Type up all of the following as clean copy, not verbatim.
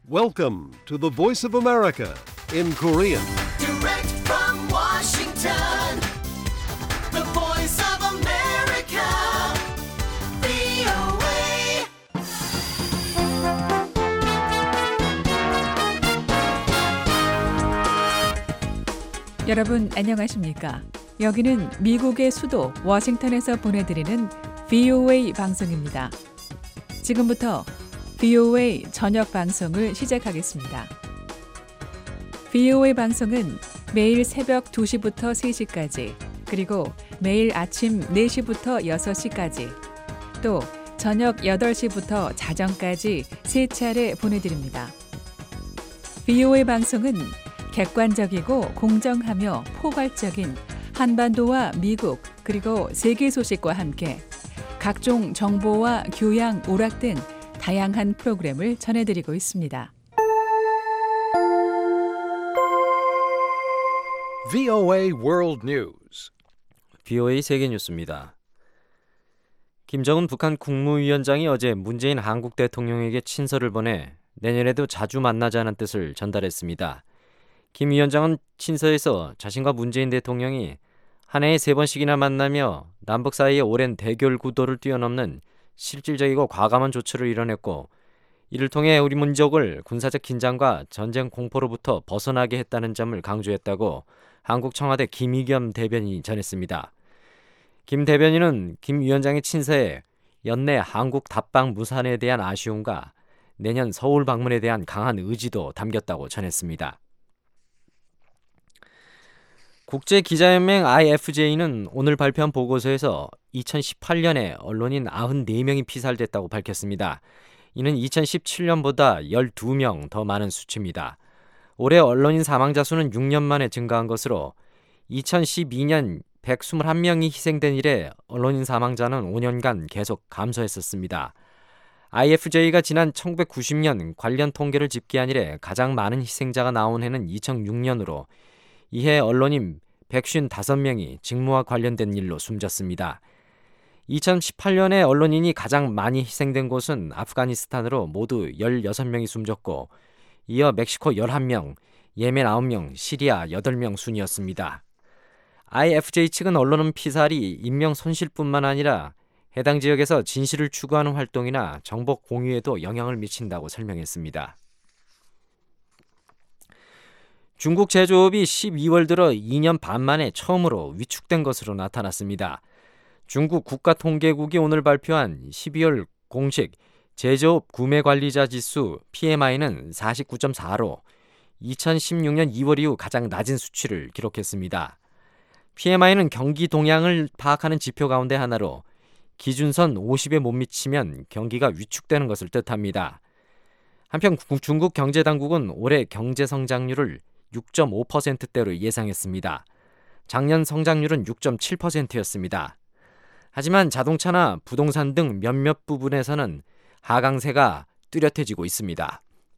Welcome to the Voice of America in Korean. Direct from Washington, the voice of America, VOA. 여러분 안녕하십니까? 여기는 미국의 수도 워싱턴에서 보내드리는 VOA 방송입니다. 지금부터 VOA 저녁 방송을 시작하겠습니다. VOA 방송은 매일 새벽 2시부터 3시까지, 그리고 매일 아침 4시부터 6시까지, 또 저녁 8시부터 자정까지 3차례 보내드립니다. VOA 방송은 객관적이고 공정하며 포괄적인 한반도와 미국 그리고 세계 소식과 함께 각종 정보와 교양, 오락 등 다양한 프로그램을 전해드리고 있습니다. VOA World News. VOA 세계 뉴스입니다. 김정은 북한 국무위원장이 어제 문재인 한국 대통령에게 친서를 보내 내년에도 자주 만나자는 뜻을 전달했습니다. 김 위원장은 친서에서 자신과 문재인 대통령이 한 해에 3번씩이나 만나며 남북 사이의 오랜 대결 구도를 뛰어넘는 실질적이고 과감한 조처를 이뤄냈고, 이를 통해 우리 민족을 군사적 긴장과 전쟁 공포로부터 벗어나게 했다는 점을 강조했다고 한국 청와대 김의겸 대변인이 전했습니다. 김 대변인은 김 위원장의 친서에 연내 한국 답방 무산에 대한 아쉬움과 내년 서울 방문에 대한 강한 의지도 담겼다고 전했습니다. 국제기자연맹 IFJ는 오늘 발표한 보고서에서 2018년에 언론인 94명이 피살됐다고 밝혔습니다. 이는 2017년보다 12명 더 많은 수치입니다. 올해 언론인 사망자 수는 6년 만에 증가한 것으로 2012년 121명이 희생된 이래 언론인 사망자는 5년간 계속 감소했었습니다. IFJ가 지난 1990년 관련 통계를 집계한 이래 가장 많은 희생자가 나온 해는 2006년으로 이해 언론인 155명이 직무와 관련된 일로 숨졌습니다. 2018년에 언론인이 가장 많이 희생된 곳은 아프가니스탄으로 모두 16명이 숨졌고, 이어 멕시코 11명, 예멘 9명, 시리아 8명 순이었습니다. IFJ 측은 언론인 피살이 인명 손실뿐만 아니라 해당 지역에서 진실을 추구하는 활동이나 정보 공유에도 영향을 미친다고 설명했습니다. 중국 제조업이 12월 들어 2년 반 만에 처음으로 위축된 것으로 나타났습니다. 중국 국가통계국이 오늘 발표한 12월 공식 제조업 구매관리자 지수 PMI는 49.4로 2016년 2월 이후 가장 낮은 수치를 기록했습니다. PMI는 경기 동향을 파악하는 지표 가운데 하나로 기준선 50에 못 미치면 경기가 위축되는 것을 뜻합니다. 한편 중국 경제당국은 올해 경제 성장률을 6.5%대로 예상했습니다. 작년 성장률은 6.7%였습니다. 하지만 자동차나 부동산 등 몇몇 부분에서는 하강세가 뚜렷해지고 있습니다.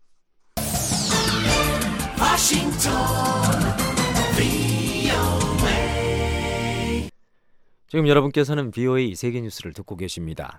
지금 여러분께서는 VOA 세계뉴스를 듣고 계십니다.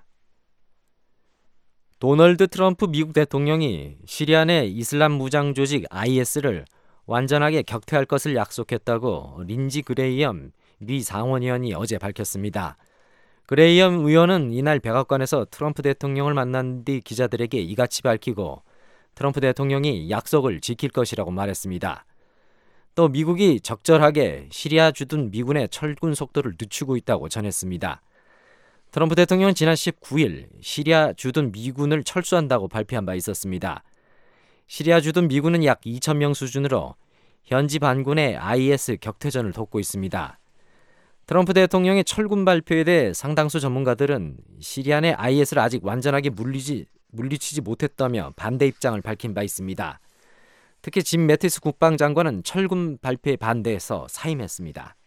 도널드 트럼프 미국 대통령이 시리아 내 이슬람 무장 조직 IS를 완전하게 격퇴할 것을 약속했다고 린지 그레이엄 미 상원의원이 어제 밝혔습니다. 그레이엄 의원은 이날 백악관에서 트럼프 대통령을 만난 뒤 기자들에게 이같이 밝히고 트럼프 대통령이 약속을 지킬 것이라고 말했습니다. 또 미국이 적절하게 시리아 주둔 미군의 철군 속도를 늦추고 있다고 전했습니다. 트럼프 대통령은 지난 19일 시리아 주둔 미군을 철수한다고 발표한 바 있었습니다. 시리아 주둔 미군은 약 2,000명 수준으로 현지 반군의 IS 격퇴전을 돕고 있습니다. 트럼프 대통령의 철군 발표에 대해 상당수 전문가들은 시리아 내 IS를 아직 완전하게 물리치지 못했다며 반대 입장을 밝힌 바 있습니다. 특히 짐 매티스 국방장관은 철군 발표에 반대해서 사임했습니다.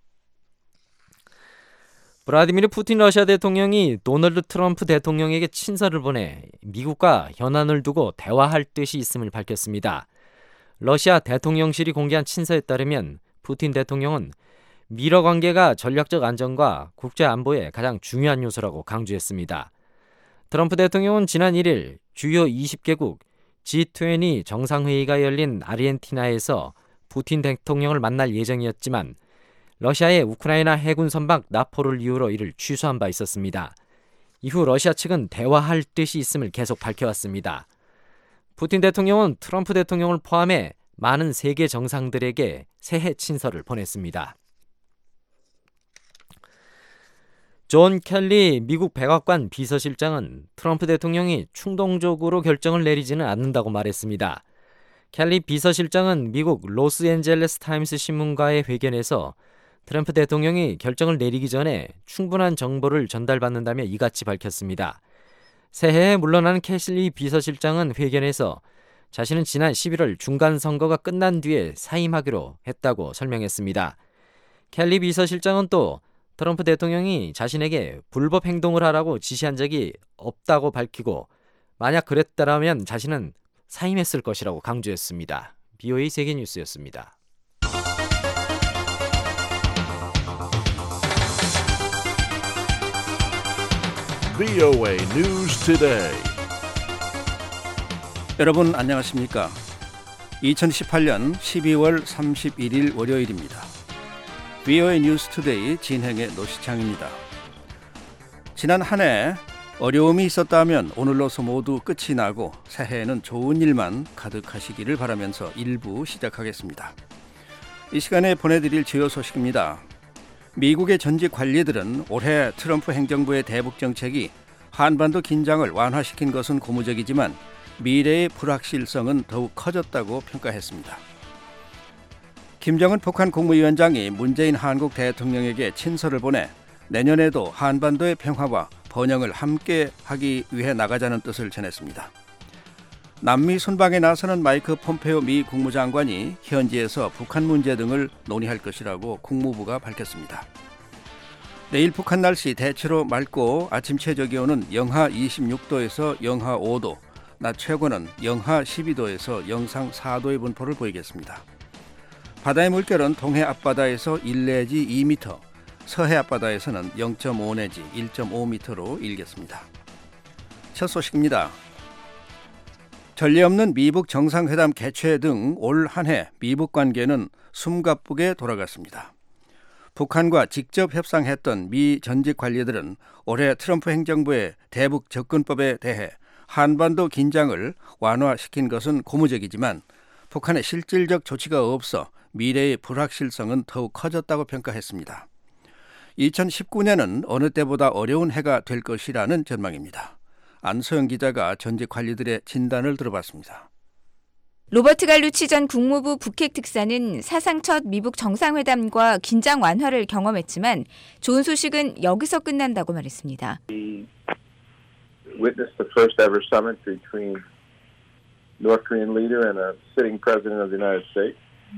블라디미르 푸틴 러시아 대통령이 도널드 트럼프 대통령에게 친서를 보내 미국과 현안을 두고 대화할 뜻이 있음을 밝혔습니다. 러시아 대통령실이 공개한 친서에 따르면 푸틴 대통령은 미러 관계가 전략적 안정과 국제 안보의 가장 중요한 요소라고 강조했습니다. 트럼프 대통령은 지난 1일 주요 20개국 G20 정상회의가 열린 아르헨티나에서 푸틴 대통령을 만날 예정이었지만 러시아의 우크라이나 해군 선박 나포를 이유로 이를 취소한 바 있었습니다. 이후 러시아 측은 대화할 뜻이 있음을 계속 밝혀왔습니다. 푸틴 대통령은 트럼프 대통령을 포함해 많은 세계 정상들에게 새해 친서를 보냈습니다. 존 켈리 미국 백악관 비서실장은 트럼프 대통령이 충동적으로 결정을 내리지는 않는다고 말했습니다. 켈리 비서실장은 미국 로스앤젤레스 타임스 신문과의 회견에서 트럼프 대통령이 결정을 내리기 전에 충분한 정보를 전달받는다며 이같이 밝혔습니다. 새해에 물러나는 켈리 비서실장은 회견에서 자신은 지난 11월 중간선거가 끝난 뒤에 사임하기로 했다고 설명했습니다. 켈리 비서실장은 또 트럼프 대통령이 자신에게 불법 행동을 하라고 지시한 적이 없다고 밝히고 만약 그랬다면 자신은 사임했을 것이라고 강조했습니다. BOA 세계뉴스였습니다. VOA News Today. 여러분 안녕하십니까? 2018년 12월 31일 월요일입니다. VOA 뉴스 투데이 진행의 노시창입니다. 지난 한 해 어려움이 있었다면 오늘로서 모두 끝이 나고 새해에는 좋은 일만 가득하시기를 바라면서 1부 시작하겠습니다. 이 시간에 보내드릴 주요 소식입니다. 미국의 전직 관리들은 올해 트럼프 행정부의 대북 정책이 한반도 긴장을 완화시킨 것은 고무적이지만 미래의 불확실성은 더욱 커졌다고 평가했습니다. 김정은 북한 국무위원장이 문재인 한국 대통령에게 친서를 보내 내년에도 한반도의 평화와 번영을 함께 하기 위해 나가자는 뜻을 전했습니다. 남미 순방에 나서는 마이크 폼페오 미 국무장관이 현지에서 북한 문제 등을 논의할 것이라고 국무부가 밝혔습니다. 내일 북한 날씨 대체로 맑고 아침 최저기온은 영하 26도에서 영하 5도, 낮 최고는 영하 12도에서 영상 4도의 분포를 보이겠습니다. 바다의 물결은 동해 앞바다에서 1 내지 2m, 서해 앞바다에서는 0.5 내지 1.5m로 일겠습니다. 첫 소식입니다. 전례 없는 미북 정상회담 개최 등 올 한 해 미북 관계는 숨가쁘게 돌아갔습니다. 북한과 직접 협상했던 미 전직 관리들은 올해 트럼프 행정부의 대북 접근법에 대해 한반도 긴장을 완화시킨 것은 고무적이지만 북한의 실질적 조치가 없어 미래의 불확실성은 더욱 커졌다고 평가했습니다. 2019년은 어느 때보다 어려운 해가 될 것이라는 전망입니다. 안소영 기자가 전직 관리들의 진단을 들어봤습니다. 로버트 갈루치 전 국무부 북핵 특사는 사상 첫 미북 정상회담과 긴장 완화를 경험했지만 좋은 소식은 여기서 끝난다고 말했습니다. We witnessed the first ever summit between North Korean leader and a sitting president of the United States,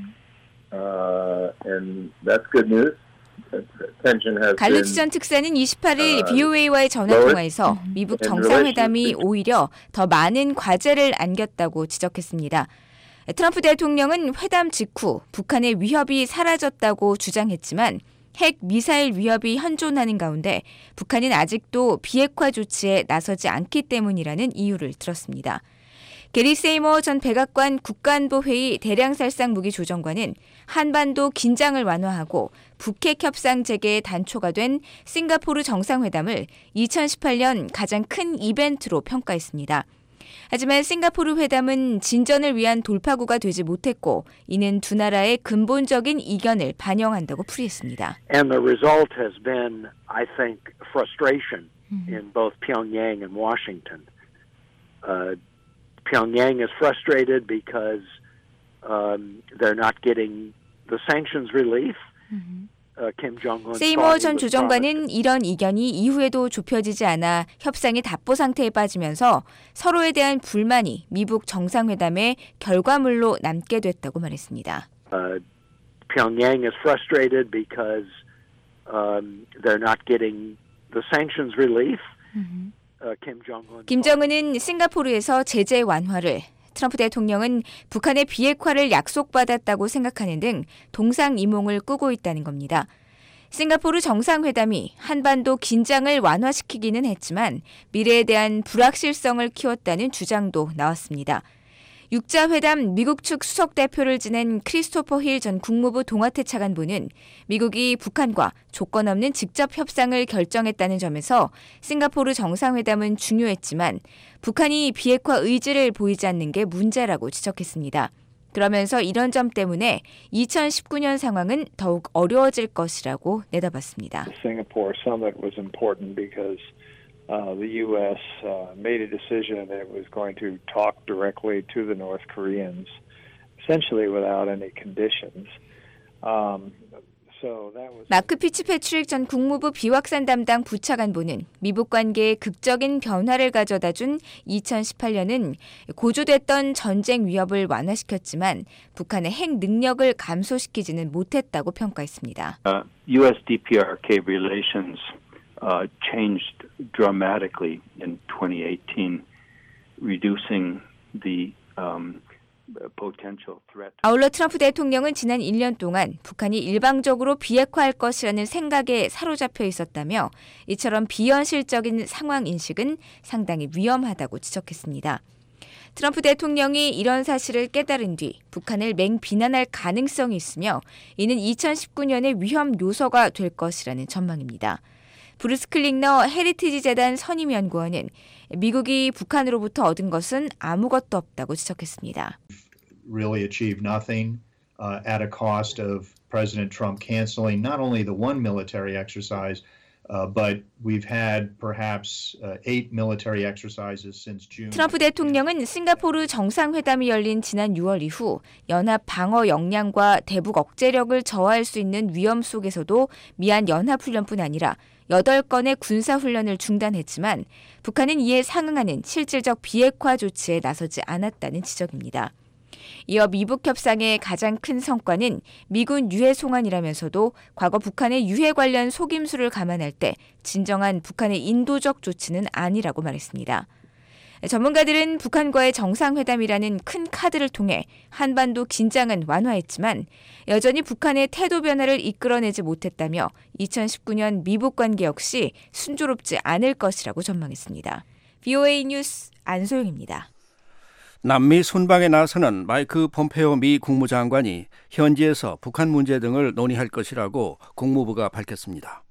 and that's good news. 갈루치 전 특사는 28일 BOA와의 전화통화에서 미북 정상회담이 오히려 더 많은 과제를 안겼다고 지적했습니다. 트럼프 대통령은 회담 직후 북한의 위협이 사라졌다고 주장했지만 핵 미사일 위협이 현존하는 가운데 북한은 아직도 비핵화 조치에 나서지 않기 때문이라는 이유를 들었습니다. 게리 세이머 전 백악관 국가안보회의 대량살상 무기조정관은 한반도 긴장을 완화하고 북핵 협상 재개의 단초가 된 싱가포르 정상회담을 2018년 가장 큰 이벤트로 평가했습니다. 하지만 싱가포르 회담은 진전을 위한 돌파구가 되지 못했고 이는 두 나라의 근본적인 이견을 반영한다고 풀이했습니다. And the result has been, I think, frustration in both Pyongyang and Washington. Pyongyang is frustrated because they're not getting the sanctions relief. 세이머 전 조정관은 이런 이견이 이후에도 좁혀지지 않아 협상이 답보 상태에 빠지면서 서로에 대한 불만이 미북 정상회담의 결과물로 남게 됐다고 말했습니다. Pyongyang is frustrated because they're not getting the sanctions relief. 김정은은 싱가포르에서 제재 완화를, 트럼프 대통령은 북한의 비핵화를 약속받았다고 생각하는 등 동상이몽을 꾸고 있다는 겁니다. 싱가포르 정상회담이 한반도 긴장을 완화시키기는 했지만 미래에 대한 불확실성을 키웠다는 주장도 나왔습니다. 육자회담 미국 측 수석 대표를 지낸 크리스토퍼 힐 전 국무부 동아태 차관보는 미국이 북한과 조건 없는 직접 협상을 결정했다는 점에서 싱가포르 정상회담은 중요했지만 북한이 비핵화 의지를 보이지 않는 게 문제라고 지적했습니다. 그러면서 이런 점 때문에 2019년 상황은 더욱 어려워질 것이라고 내다봤습니다. Singapore summit was important because the U.S. made a decision that it was going to talk directly to the North Koreans, essentially without any conditions. 마크 피츠패트릭 전 국무부 비확산 담당 부차관보는 미북 관계에 극적인 변화를 가져다준 2018년은 고조됐던 전쟁 위협을 완화시켰지만 북한의 핵 능력을 감소시키지는 못했다고 평가했습니다. U.S.-DPRK relations changed dramatically in 2018, reducing the potential threat. 아울러 트럼프 대통령은 지난 1년 동안 북한이 일방적으로 비핵화할 것이라는 생각에 사로잡혀 있었다며 이처럼 비현실적인 상황 인식은 상당히 위험하다고 지적했습니다. 트럼프 대통령이 이런 사실을 깨달은 뒤 북한을 맹비난할 가능성이 있으며 이는 2019년의 위험 요소가 될 것이라는 전망입니다. 브루스 클링너 헤리티지 재단 선임연구원은 미국이 북한으로부터 얻은 것은 아무것도 없다고 지적했습니다. Really achieved nothing at a cost of President Trump canceling not only the one military exercise, but we've had perhaps 8 military exercises since June. 트럼프 대통령은 싱가포르 정상회담이 열린 지난 6월 이후 연합 방어 역량과 대북 억제력을 저하할 수 있는 위험 속에서도 미한 연합훈련뿐 아니라 8건의 군사훈련을 중단했지만 북한은 이에 상응하는 실질적 비핵화 조치에 나서지 않았다는 지적입니다. 이어 미북 협상의 가장 큰 성과는 미군 유해 송환이라면서도 과거 북한의 유해 관련 속임수를 감안할 때 진정한 북한의 인도적 조치는 아니라고 말했습니다. 전문가들은 북한과의 정상회담이라는 큰 카드를 통해 한반도 긴장은 완화했지만 여전히 북한의 태도 변화를 이끌어내지 못했다며 2019년 미북 관계 역시 순조롭지 않을 것이라고 전망했습니다. VOA 뉴스 안소영입니다. 남미 순방에 나서는 마이크 폼페오 미 국무장관이 현지에서 북한 문제 등을 논의할 것이라고 국무부가 밝혔습니다.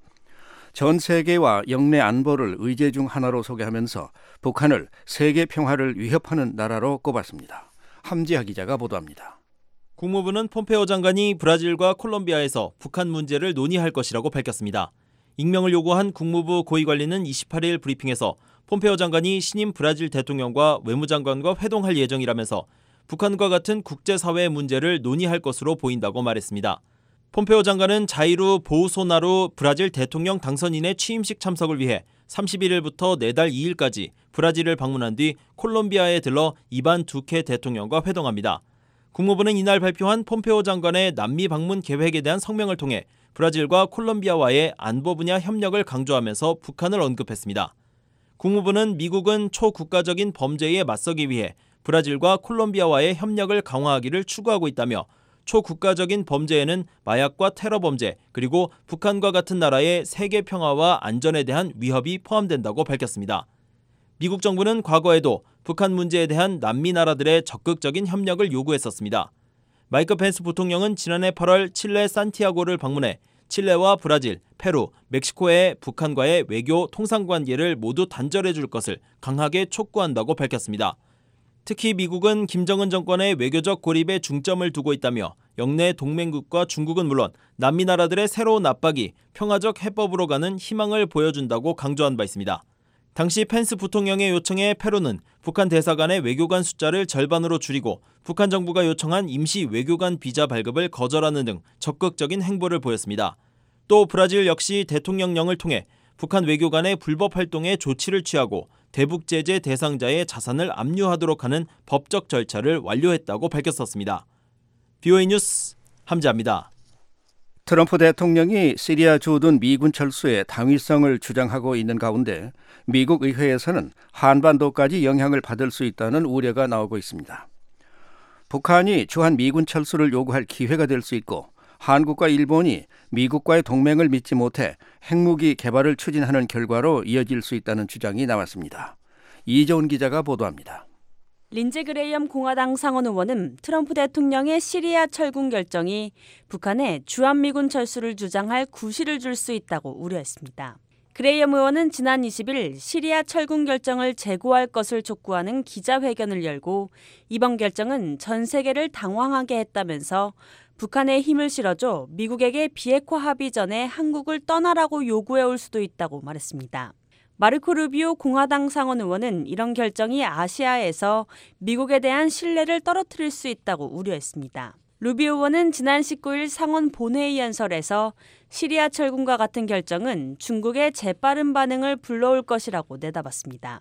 전 세계와 영내 안보를 의제 중 하나로 소개하면서 북한을 세계 평화를 위협하는 나라로 꼽았습니다. 함지하 기자가 보도합니다. 국무부는 폼페오 장관이 브라질과 콜롬비아에서 북한 문제를 논의할 것이라고 밝혔습니다. 익명을 요구한 국무부 고위관리는 28일 브리핑에서 폼페오 장관이 신임 브라질 대통령과 외무장관과 회동할 예정이라면서 북한과 같은 국제사회의 문제를 논의할 것으로 보인다고 말했습니다. 폼페오 장관은 자이루 보우소나루 브라질 대통령 당선인의 취임식 참석을 위해 31일부터 내달 2일까지 브라질을 방문한 뒤 콜롬비아에 들러 이반 두케 대통령과 회동합니다. 국무부는 이날 발표한 폼페오 장관의 남미 방문 계획에 대한 성명을 통해 브라질과 콜롬비아와의 안보 분야 협력을 강조하면서 북한을 언급했습니다. 국무부는 미국은 초국가적인 범죄에 맞서기 위해 브라질과 콜롬비아와의 협력을 강화하기를 추구하고 있다며 초국가적인 범죄에는 마약과 테러 범죄 그리고 북한과 같은 나라의 세계 평화와 안전에 대한 위협이 포함된다고 밝혔습니다. 미국 정부는 과거에도 북한 문제에 대한 남미 나라들의 적극적인 협력을 요구했었습니다. 마이크 펜스 부통령은 지난해 8월 칠레 산티아고를 방문해 칠레와 브라질, 페루, 멕시코의 북한과의 외교 통상관계를 모두 단절해 줄 것을 강하게 촉구한다고 밝혔습니다. 특히 미국은 김정은 정권의 외교적 고립에 중점을 두고 있다며 영내 동맹국과 중국은 물론 남미 나라들의 새로운 압박이 평화적 해법으로 가는 희망을 보여준다고 강조한 바 있습니다. 당시 펜스 부통령의 요청에 페루는 북한 대사관의 외교관 숫자를 절반으로 줄이고 북한 정부가 요청한 임시 외교관 비자 발급을 거절하는 등 적극적인 행보를 보였습니다. 또 브라질 역시 대통령령을 통해 북한 외교관의 불법 활동에 조치를 취하고 대북 제재 대상자의 자산을 압류하도록 하는 법적 절차를 완료했다고 밝혔었습니다. VOA 뉴스 함지아입니다. 트럼프 대통령이 시리아 주둔 미군 철수의 당위성을 주장하고 있는 가운데 미국 의회에서는 한반도까지 영향을 받을 수 있다는 우려가 나오고 있습니다. 북한이 주한 미군 철수를 요구할 기회가 될 수 있고 한국과 일본이 미국과의 동맹을 믿지 못해 핵무기 개발을 추진하는 결과로 이어질 수 있다는 주장이 나왔습니다. 이재훈 기자가 보도합니다. 린제 그레이엄 공화당 상원 의원은 트럼프 대통령의 시리아 철군 결정이 북한에 주한미군 철수를 주장할 구실을 줄 수 있다고 우려했습니다. 그레이엄 의원은 지난 20일 시리아 철군 결정을 재고할 것을 촉구하는 기자회견을 열고 이번 결정은 전 세계를 당황하게 했다면서 북한에 힘을 실어줘 미국에게 비핵화 합의 전에 한국을 떠나라고 요구해올 수도 있다고 말했습니다. 마르코 루비오 공화당 상원 의원은 이런 결정이 아시아에서 미국에 대한 신뢰를 떨어뜨릴 수 있다고 우려했습니다. 루비오 의원은 지난 19일 상원 본회의 연설에서 시리아 철군과 같은 결정은 중국의 재빠른 반응을 불러올 것이라고 내다봤습니다.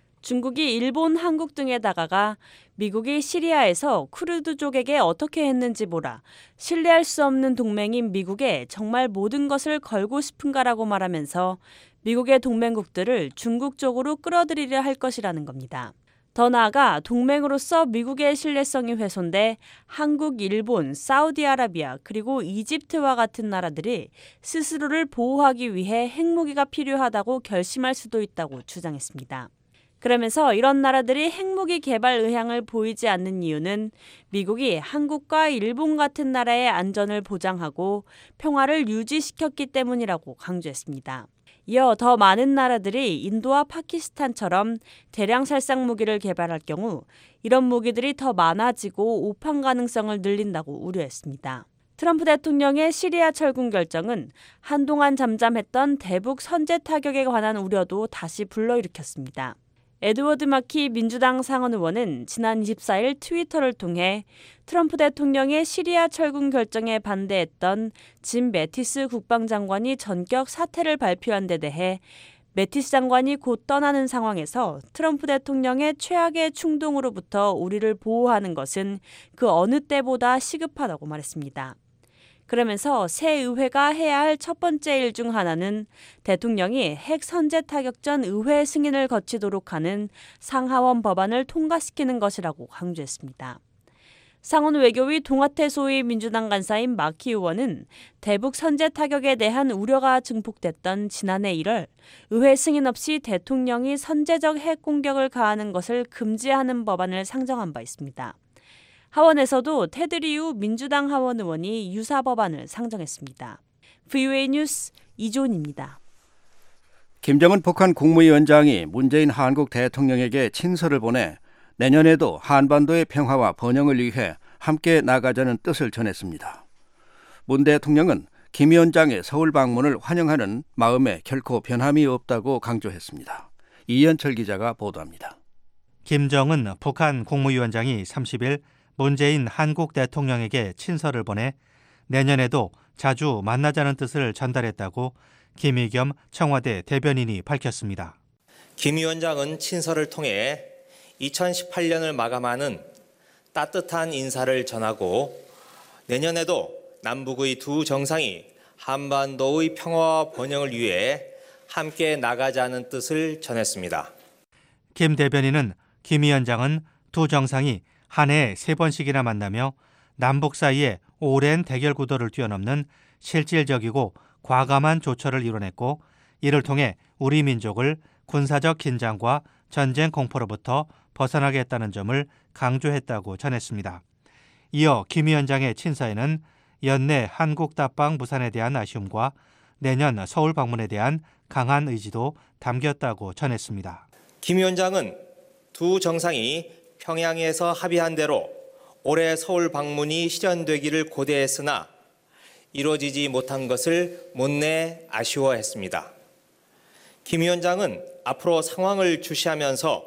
중국이 일본, 한국 등에 다가가 미국이 시리아에서 쿠르드족에게 어떻게 했는지 보라. 신뢰할 수 없는 동맹인 미국에 정말 모든 것을 걸고 싶은가라고 말하면서 미국의 동맹국들을 중국 쪽으로 끌어들이려 할 것이라는 겁니다. 더 나아가 동맹으로서 미국의 신뢰성이 훼손돼 한국, 일본, 사우디아라비아 그리고 이집트와 같은 나라들이 스스로를 보호하기 위해 핵무기가 필요하다고 결심할 수도 있다고 주장했습니다. 그러면서 이런 나라들이 핵무기 개발 의향을 보이지 않는 이유는 미국이 한국과 일본 같은 나라의 안전을 보장하고 평화를 유지시켰기 때문이라고 강조했습니다. 이어 더 많은 나라들이 인도와 파키스탄처럼 대량 살상 무기를 개발할 경우 이런 무기들이 더 많아지고 오판 가능성을 늘린다고 우려했습니다. 트럼프 대통령의 시리아 철군 결정은 한동안 잠잠했던 대북 선제 타격에 관한 우려도 다시 불러일으켰습니다. 에드워드 마키 민주당 상원 의원은 지난 24일 트위터를 통해 트럼프 대통령의 시리아 철군 결정에 반대했던 짐 매티스 국방장관이 전격 사퇴를 발표한 데 대해 매티스 장관이 곧 떠나는 상황에서 트럼프 대통령의 최악의 충동으로부터 우리를 보호하는 것은 그 어느 때보다 시급하다고 말했습니다. 그러면서 새 의회가 해야 할 첫 번째 일 중 하나는 대통령이 핵 선제 타격 전 의회 승인을 거치도록 하는 상하원 법안을 통과시키는 것이라고 강조했습니다. 상원 외교위 동아태 소위 민주당 간사인 마키 의원은 대북 선제 타격에 대한 우려가 증폭됐던 지난해 1월 의회 승인 없이 대통령이 선제적 핵 공격을 가하는 것을 금지하는 법안을 상정한 바 있습니다. 하원에서도 테드 리우 민주당 하원 의원이 유사 법안을 상정했습니다. VOA 뉴스 이존입니다. 김정은 북한 국무위원장이 문재인 한국 대통령에게 친서를 보내 내년에도 한반도의 평화와 번영을 위해 함께 나가자는 뜻을 전했습니다. 문 대통령은 김 위원장의 서울 방문을 환영하는 마음에 결코 변함이 없다고 강조했습니다. 이현철 기자가 보도합니다. 김정은 북한 국무위원장이 30일 문재인 한국 대통령에게 친서를 보내 내년에도 자주 만나자는 뜻을 전달했다고 김의겸 청와대 대변인이 밝혔습니다. 김 위원장은 친서를 통해 2018년을 마감하는 따뜻한 인사를 전하고 내년에도 남북의 두 정상이 한반도의 평화와 번영을 위해 함께 나가자는 뜻을 전했습니다. 김 대변인은 김 위원장은 두 정상이 한 해에 3번씩이나 만나며 남북 사이에 오랜 대결 구도를 뛰어넘는 실질적이고 과감한 조처를 이뤄냈고 이를 통해 우리 민족을 군사적 긴장과 전쟁 공포로부터 벗어나게 했다는 점을 강조했다고 전했습니다. 이어 김 위원장의 친서에는 연내 한국 답방 부산에 대한 아쉬움과 내년 서울 방문에 대한 강한 의지도 담겼다고 전했습니다. 김 위원장은 두 정상이 평양에서 합의한 대로 올해 서울 방문이 실현되기를 고대했으나 이루어지지 못한 것을 못내 아쉬워했습니다. 김 위원장은 앞으로 상황을 주시하면서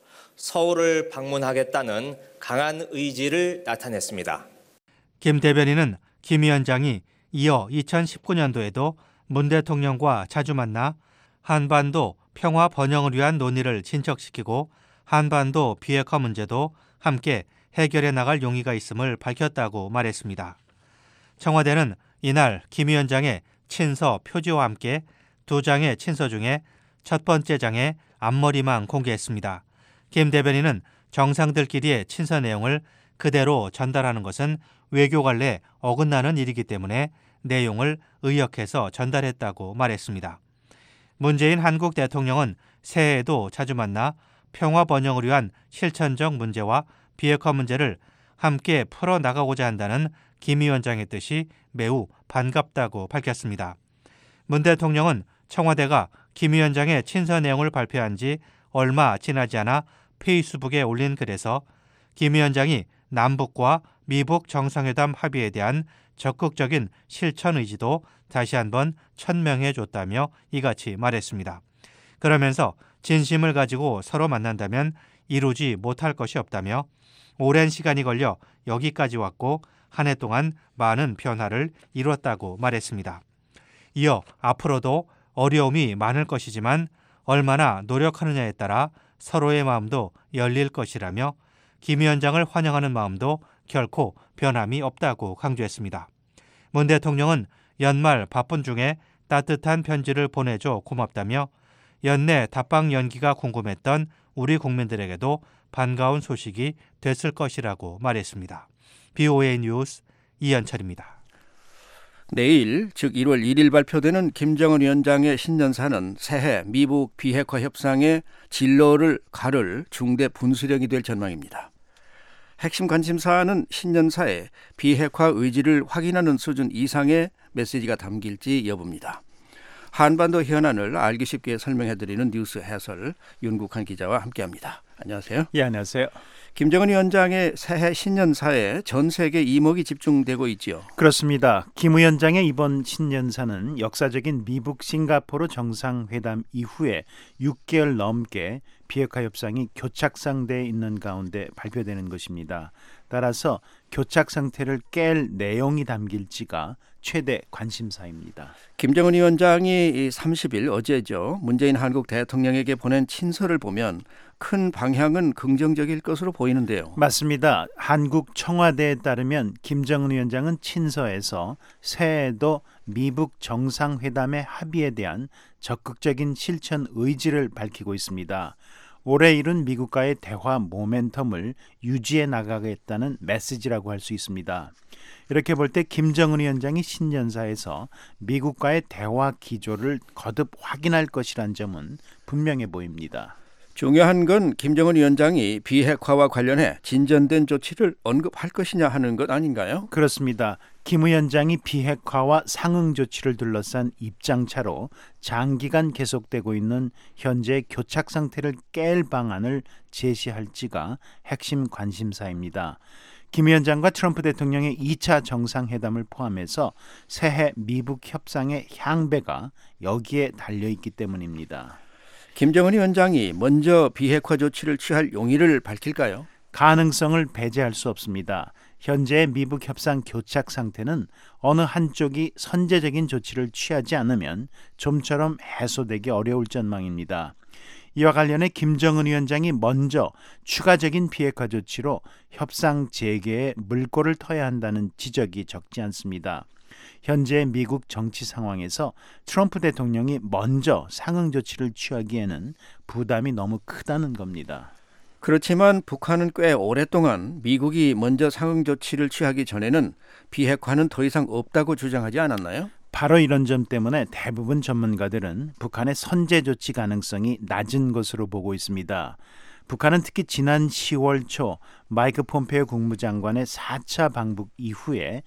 서울을 방문하겠다는 강한 의지를 나타냈습니다. 김 대변인은 김 위원장이 이어 2019년도에도 문 대통령과 자주 만나 한반도 평화 번영을 위한 논의를 진척시키고 한반도 비핵화 문제도 함께 해결해 나갈 용의가 있음을 밝혔다고 말했습니다. 청와대는 이날 김 위원장의 친서 표지와 함께 두 장의 친서 중에 첫 번째 장의 앞머리만 공개했습니다. 김 대변인은 정상들끼리의 친서 내용을 그대로 전달하는 것은 외교 관례에 어긋나는 일이기 때문에 내용을 의역해서 전달했다고 말했습니다. 문재인 한국 대통령은 새해에도 자주 만나 평화 번영을 위한 실천적 문제와 비핵화 문제를 함께 풀어나가고자 한다는 김 위원장의 뜻이 매우 반갑다고 밝혔습니다. 문 대통령은 청와대가 김 위원장의 친서 내용을 발표한 지 얼마 지나지 않아 페이스북에 올린 글에서 김 위원장이 남북과 미북 정상회담 합의에 대한 적극적인 실천 의지도 다시 한번 천명해 줬다며 이같이 말했습니다. 그러면서 진심을 가지고 서로 만난다면 이루지 못할 것이 없다며 오랜 시간이 걸려 여기까지 왔고 한 해 동안 많은 변화를 이뤘다고 말했습니다. 이어 앞으로도 어려움이 많을 것이지만 얼마나 노력하느냐에 따라 서로의 마음도 열릴 것이라며 김 위원장을 환영하는 마음도 결코 변함이 없다고 강조했습니다. 문 대통령은 연말 바쁜 중에 따뜻한 편지를 보내줘 고맙다며 연내 답방 연기가 궁금했던 우리 국민들에게도 반가운 소식이 됐을 것이라고 말했습니다. BOA 뉴스 이현철입니다. 내일, 즉 1월 1일 발표되는 김정은 위원장의 신년사는 새해 미북 비핵화 협상의 진로를 가를 중대 분수령이 될 전망입니다. 핵심 관심사는 신년사에 비핵화 의지를 확인하는 수준 이상의 메시지가 담길지 여부입니다. 한반도 현안을 알기 쉽게 설명해드리는 뉴스 해설 윤국한 기자와 함께합니다. 안녕하세요. 예, 안녕하세요. 김정은 위원장의 새해 신년사에 전 세계 이목이 집중되고 있지요. 그렇습니다. 김 위원장의 이번 신년사는 역사적인 미북 싱가포르 정상회담 이후에 6개월 넘게 비핵화 협상이 교착 상태에 있는 가운데 발표되는 것입니다. 따라서 교착 상태를 깰 내용이 담길지가 최대 관심사입니다. 김정은 위원장이 30일 어제죠. 문재인 한국 대통령에게 보낸 친서를 보면 큰 방향은 긍정적일 것으로 보이는데요. 맞습니다. 한국 청와대에 따르면 김정은 위원장은 친서에서 새해에도 미북 정상회담의 합의에 대한 적극적인 실천 의지를 밝히고 있습니다. 올해 이룬 미국과의 대화 모멘텀을 유지해 나가겠다는 메시지라고 할 수 있습니다. 이렇게 볼 때 김정은 위원장이 신년사에서 미국과의 대화 기조를 거듭 확인할 것이란 점은 분명해 보입니다. 중요한 건 김정은 위원장이 비핵화와 관련해 진전된 조치를 언급할 것이냐 하는 것 아닌가요? 그렇습니다. 김 위원장이 비핵화와 상응 조치를 둘러싼 입장차로 장기간 계속되고 있는 현재 교착 상태를 깰 방안을 제시할지가 핵심 관심사입니다. 김 위원장과 트럼프 대통령의 2차 정상회담을 포함해서 새해 미북 협상의 향배가 여기에 달려있기 때문입니다. 김정은 위원장이 먼저 비핵화 조치를 취할 용의를 밝힐까요? 가능성을 배제할 수 없습니다. 현재의 미북 협상 교착 상태는 어느 한쪽이 선제적인 조치를 취하지 않으면 좀처럼 해소되기 어려울 전망입니다. 이와 관련해 김정은 위원장이 먼저 추가적인 비핵화 조치로 협상 재개에 물꼬를 터야 한다는 지적이 적지 않습니다. 현재 미국 정치 상황에서 트럼프 대통령이 먼저 상응 조치를 취하기에는 부담이 너무 크다는 겁니다. 그렇지만 북한은 꽤 오랫동안 미국이 먼저 상응 조치를 취하기 전에는 비핵화는 더 이상 없다고 주장하지 않았나요? 바로 이런 점 때문에 대부분 전문가들은 북한의 선제 조치 가능성이 낮은 것으로 보고 있습니다. 북한은 특히 지난 10월 초 마이크 폼페이오 국무장관의 4차 방북 이후에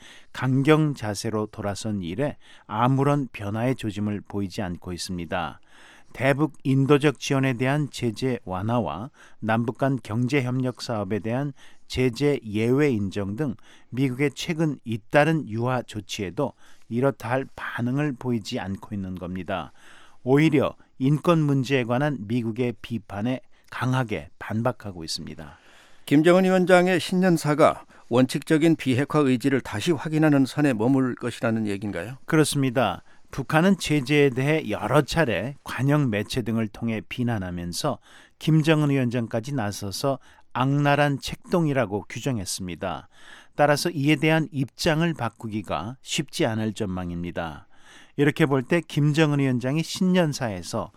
강경 자세로 돌아선 이래 아무런 변화의 조짐을 보이지 않고 있습니다. 대북 인도적 지원에 대한 제재 완화와 남북 간 경제협력 사업에 대한 제재 예외 인정 등 미국의 최근 잇따른 유화 조치에도 이렇다 할 반응을 보이지 않고 있는 겁니다. 오히려 인권 문제에 관한 미국의 비판에 강하게 반박하고 있습니다. 김정은 위원장의 신년사가 원칙적인 비핵화 의지를 다시 확인하는 선에 머물 것이라는 얘기인가요? 그렇습니다. 북한은 제재에 대해 여러 차례 관영 매체 등을 통해 비난하면서 김정은 위원장까지 나서서 악랄한 책동이라고 규정했습니다. 따라서 이에 대한 입장을 바꾸기가 쉽지 않을 전망입니다. 이렇게 볼 때 김정은 위원장이 신년사에서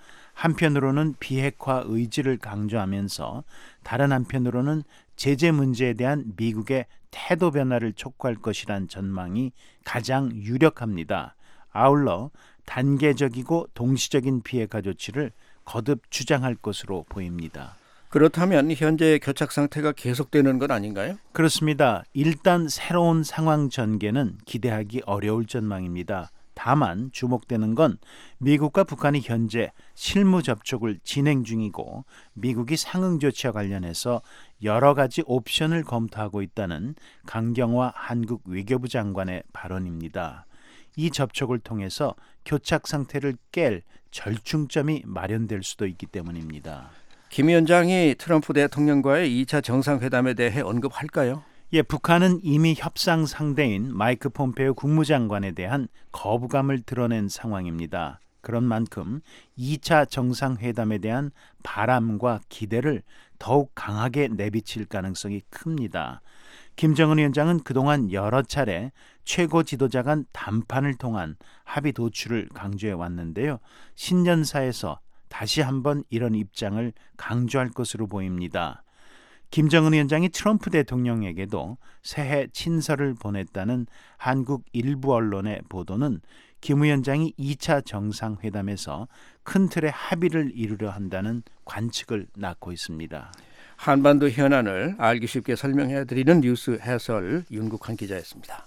한편으로는 비핵화 의지를 강조하면서 다른 한편으로는 제재 문제에 대한 미국의 태도 변화를 촉구할 것이란 전망이 가장 유력합니다. 아울러 단계적이고 동시적인 비핵화 조치를 거듭 주장할 것으로 보입니다. 그렇다면 현재 교착 상태가 계속되는 건 아닌가요? 그렇습니다. 일단 새로운 상황 전개는 기대하기 어려울 전망입니다. 다만 주목되는 건 미국과 북한이 현재 실무 접촉을 진행 중이고 미국이 상응 조치와 관련해서 여러 가지 옵션을 검토하고 있다는 강경화 한국 외교부 장관의 발언입니다. 이 접촉을 통해서 교착 상태를 깰 절충점이 마련될 수도 있기 때문입니다. 김 위원장이 트럼프 대통령과의 2차 정상회담에 대해 언급할까요? 예, 북한은 이미 협상 상대인 마이크 폼페이오 국무장관에 대한 거부감을 드러낸 상황입니다. 그런 만큼 2차 정상회담에 대한 바람과 기대를 더욱 강하게 내비칠 가능성이 큽니다. 김정은 위원장은 그동안 여러 차례 최고 지도자 간 담판을 통한 합의 도출을 강조해 왔는데요. 신년사에서 다시 한번 이런 입장을 강조할 것으로 보입니다. 김정은 위원장이 트럼프 대통령에게도 새해 친서를 보냈다는 한국 일부 언론의 보도는 김 위원장이 2차 정상회담에서 큰 틀의 합의를 이루려 한다는 관측을 낳고 있습니다. 한반도 현안을 알기 쉽게 설명해드리는 뉴스 해설 윤국환 기자였습니다.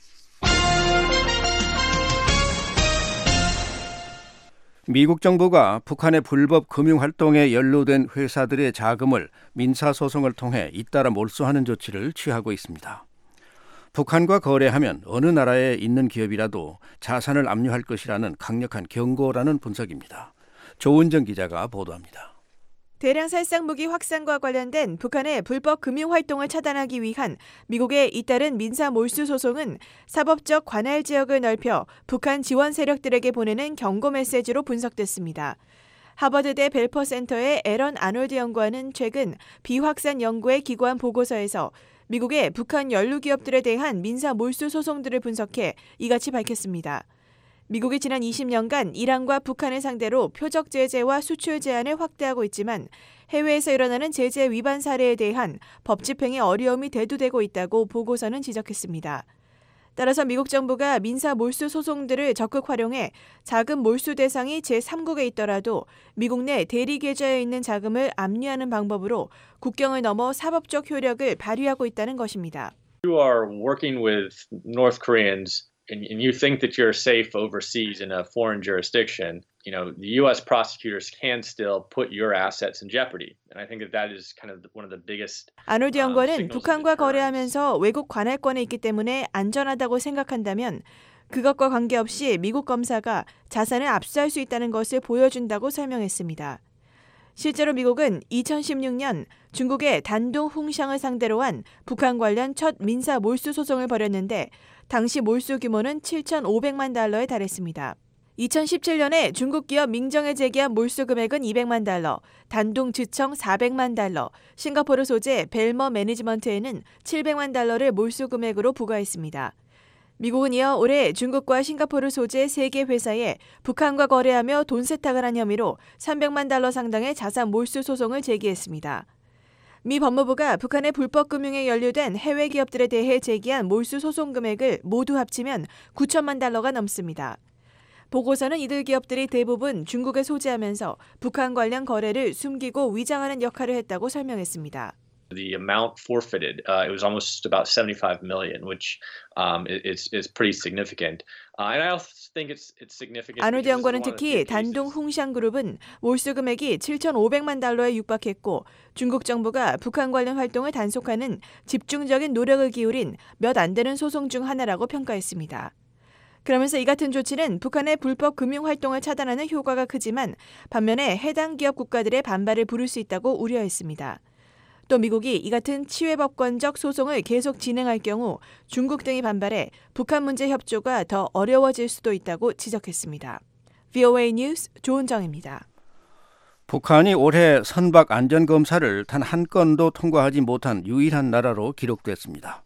미국 정부가 북한의 불법 금융활동에 연루된 회사들의 자금을 민사소송을 통해 잇따라 몰수하는 조치를 취하고 있습니다. 북한과 거래하면 어느 나라에 있는 기업이라도 자산을 압류할 것이라는 강력한 경고라는 분석입니다. 조은정 기자가 보도합니다. 대량 살상 무기 확산과 관련된 북한의 불법 금융 활동을 차단하기 위한 미국의 잇따른 민사 몰수 소송은 사법적 관할 지역을 넓혀 북한 지원 세력들에게 보내는 경고 메시지로 분석됐습니다. 하버드대 벨퍼 센터의 에런 아놀드 연구원은 최근 비확산 연구에 기고한 보고서에서 미국의 북한 연루 기업들에 대한 민사 몰수 소송들을 분석해 이같이 밝혔습니다. 미국이 지난 20년간 이란과 북한을 상대로 표적 제재와 수출 제한을 확대하고 있지만 해외에서 일어나는 제재 위반 사례에 대한 법 집행에 어려움이 대두되고 있다고 보고서는 지적했습니다. 따라서 미국 정부가 민사 몰수 소송들을 적극 활용해 자금 몰수 대상이 제3국에 있더라도 미국 내 대리 계좌에 있는 자금을 압류하는 방법으로 국경을 넘어 사법적 효력을 발휘하고 있다는 것입니다. You are working with North Koreans and you think that you're safe overseas in a foreign jurisdiction, the U.S. prosecutors can still put your assets in jeopardy. And I think that is kind of one of the biggest. 아놀드 연구원은 북한과 거래하면서 외국 관할권에 있기 때문에 안전하다고 생각한다면 그것과 관계없이 미국 검사가 자산을 압수할 수 있다는 것을 보여준다고 설명했습니다. 실제로 미국은 2016년 중국의 단둥 홍샹을 상대로 한 북한 관련 첫 민사 몰수 소송을 벌였는데 당시 몰수 규모는 7,500만 달러에 달했습니다. 2017년에 중국 기업 민정에 제기한 몰수 금액은 200만 달러, 단둥 지청 400만 달러, 싱가포르 소재 벨머 매니지먼트에는 700만 달러를 몰수 금액으로 부과했습니다. 미국은 이어 올해 중국과 싱가포르 소재 3개 회사에 북한과 거래하며 돈 세탁을 한 혐의로 300만 달러 상당의 자산 몰수 소송을 제기했습니다. 미 법무부가 북한의 불법 금융에 연루된 해외 기업들에 대해 제기한 몰수 소송 금액을 모두 합치면 9천만 달러가 넘습니다. 보고서는 이들 기업들이 대부분 중국에 소재하면서 북한 관련 거래를 숨기고 위장하는 역할을 했다고 설명했습니다. The amount forfeited, it was almost about 75 million, which is pretty significant. And I also think it's significant. 아놀드 연구원은 특히 단둥 홍샹 그룹은 몰수 금액이 7,500만 달러에 육박했고 중국 정부가 북한 관련 활동을 단속하는 집중적인 노력을 기울인 몇 안 되는 소송 중 하나라고 평가했습니다. 그러면서 이 같은 조치는 북한의 불법 금융 활동을 차단하는 효과가 크지만 반면에 해당 기업 국가들의 반발을 부를 수 있다고 우려했습니다. 또 미국이 이 같은 치외법권적 소송을 계속 진행할 경우 중국 등이 반발해 북한 문제 협조가 더 어려워질 수도 있다고 지적했습니다. VOA 뉴스 조은정입니다. 북한이 올해 선박 안전검사를 단 한 건도 통과하지 못한 유일한 나라로 기록됐습니다.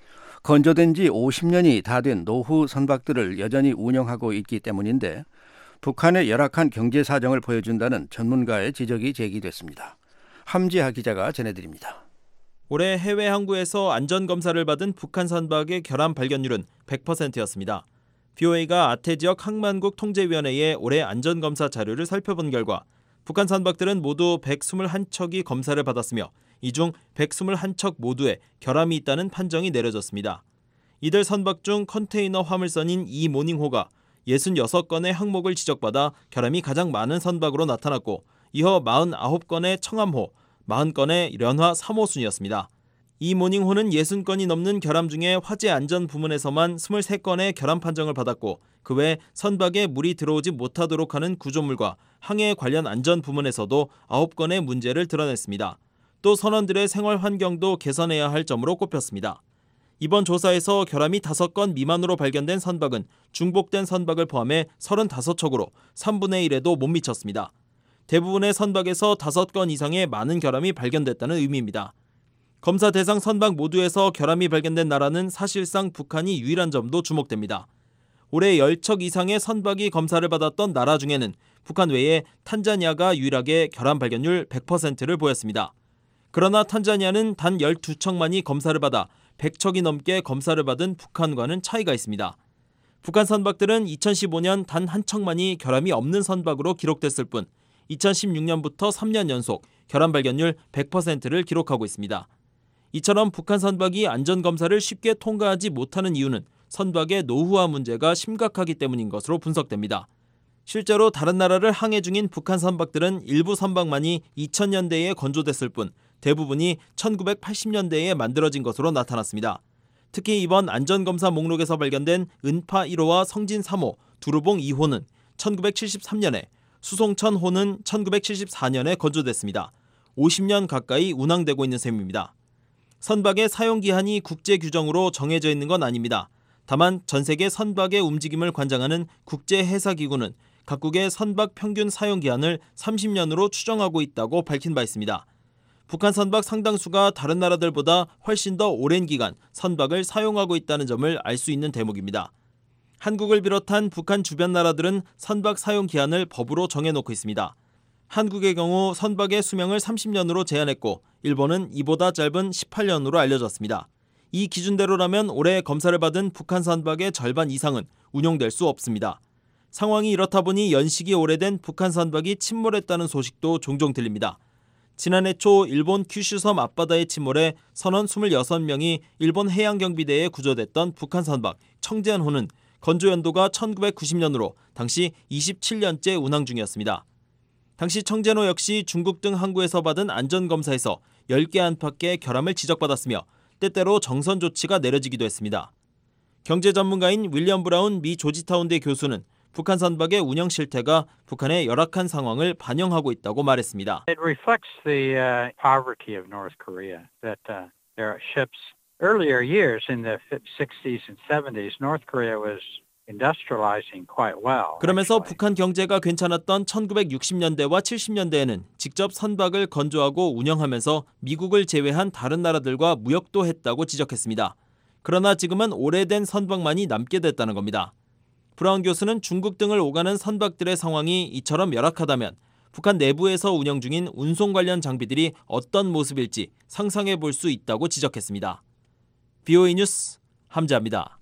건조된 지 50년이 다 된 노후 선박들을 여전히 운영하고 있기 때문인데 북한의 열악한 경제 사정을 보여준다는 전문가의 지적이 제기됐습니다. 함지하 기자가 전해드립니다. 올해 해외 항구에서 안전검사를 받은 북한 선박의 결함 발견률은 100%였습니다. VOA가 아태 지역 항만국 통제위원회의 올해 안전검사 자료를 살펴본 결과 북한 선박들은 모두 121척이 검사를 받았으며 이 중 121척 모두에 결함이 있다는 판정이 내려졌습니다. 이들 선박 중 컨테이너 화물선인 이 모닝호가 66건의 항목을 지적받아 결함이 가장 많은 선박으로 나타났고 이어 49건의 청암호, 40건의 련화 3호 순이었습니다. 이 모닝호는 60건이 넘는 결함 중에 화재 안전 부문에서만 23건의 결함 판정을 받았고 그 외 선박에 물이 들어오지 못하도록 하는 구조물과 항해 관련 안전 부문에서도 9건의 문제를 드러냈습니다. 또 선원들의 생활 환경도 개선해야 할 점으로 꼽혔습니다. 이번 조사에서 결함이 5건 미만으로 발견된 선박은 중복된 선박을 포함해 35척으로 3분의 1에도 못 미쳤습니다. 대부분의 선박에서 5건 이상의 많은 결함이 발견됐다는 의미입니다. 검사 대상 선박 모두에서 결함이 발견된 나라는 사실상 북한이 유일한 점도 주목됩니다. 올해 10척 이상의 선박이 검사를 받았던 나라 중에는 북한 외에 탄자니아가 유일하게 결함 발견률 100%를 보였습니다. 그러나 탄자니아는 단 12척만이 검사를 받아 100척이 넘게 검사를 받은 북한과는 차이가 있습니다. 북한 선박들은 2015년 단 한 척만이 결함이 없는 선박으로 기록됐을 뿐 2016년부터 3년 연속 결함 발견률 100%를 기록하고 있습니다. 이처럼 북한 선박이 안전검사를 쉽게 통과하지 못하는 이유는 선박의 노후화 문제가 심각하기 때문인 것으로 분석됩니다. 실제로 다른 나라를 항해 중인 북한 선박들은 일부 선박만이 2000년대에 건조됐을 뿐 대부분이 1980년대에 만들어진 것으로 나타났습니다. 특히 이번 안전검사 목록에서 발견된 은파 1호와 성진 3호, 두루봉 2호는 1973년에, 수송천호는 1974년에 건조됐습니다. 50년 가까이 운항되고 있는 셈입니다. 선박의 사용기한이 국제 규정으로 정해져 있는 건 아닙니다. 다만 전 세계 선박의 움직임을 관장하는 국제해사기구는 각국의 선박 평균 사용기한을 30년으로 추정하고 있다고 밝힌 바 있습니다. 북한 선박 상당수가 다른 나라들보다 훨씬 더 오랜 기간 선박을 사용하고 있다는 점을 알 수 있는 대목입니다. 한국을 비롯한 북한 주변 나라들은 선박 사용 기한을 법으로 정해놓고 있습니다. 한국의 경우 선박의 수명을 30년으로 제한했고 일본은 이보다 짧은 18년으로 알려졌습니다. 이 기준대로라면 올해 검사를 받은 북한 선박의 절반 이상은 운용될 수 없습니다. 상황이 이렇다 보니 연식이 오래된 북한 선박이 침몰했다는 소식도 종종 들립니다. 지난해 초 일본 큐슈섬 앞바다에 침몰해 선원 26명이 일본 해양경비대에 구조됐던 북한 선박 청젠호는 건조 연도가 1990년으로 당시 27년째 운항 중이었습니다. 당시 청젠호 역시 중국 등 항구에서 받은 안전검사에서 10개 안팎의 결함을 지적받았으며 때때로 정선 조치가 내려지기도 했습니다. 경제 전문가인 윌리엄 브라운 미 조지타운대 교수는 북한 선박의 운영 실태가 북한의 열악한 상황을 반영하고 있다고 말했습니다. It reflects the poverty of North Korea. That their ships earlier years in the 60s and 70s, North Korea was industrializing quite well. 그러면서 북한 경제가 괜찮았던 1960년대와 70년대에는 직접 선박을 건조하고 운영하면서 미국을 제외한 다른 나라들과 무역도 했다고 지적했습니다. 그러나 지금은 오래된 선박만이 남게 됐다는 겁니다. 브라운 교수는 중국 등을 오가는 선박들의 상황이 이처럼 열악하다면 북한 내부에서 운영 중인 운송 관련 장비들이 어떤 모습일지 상상해 볼 수 있다고 지적했습니다. BOA 뉴스 함자입니다.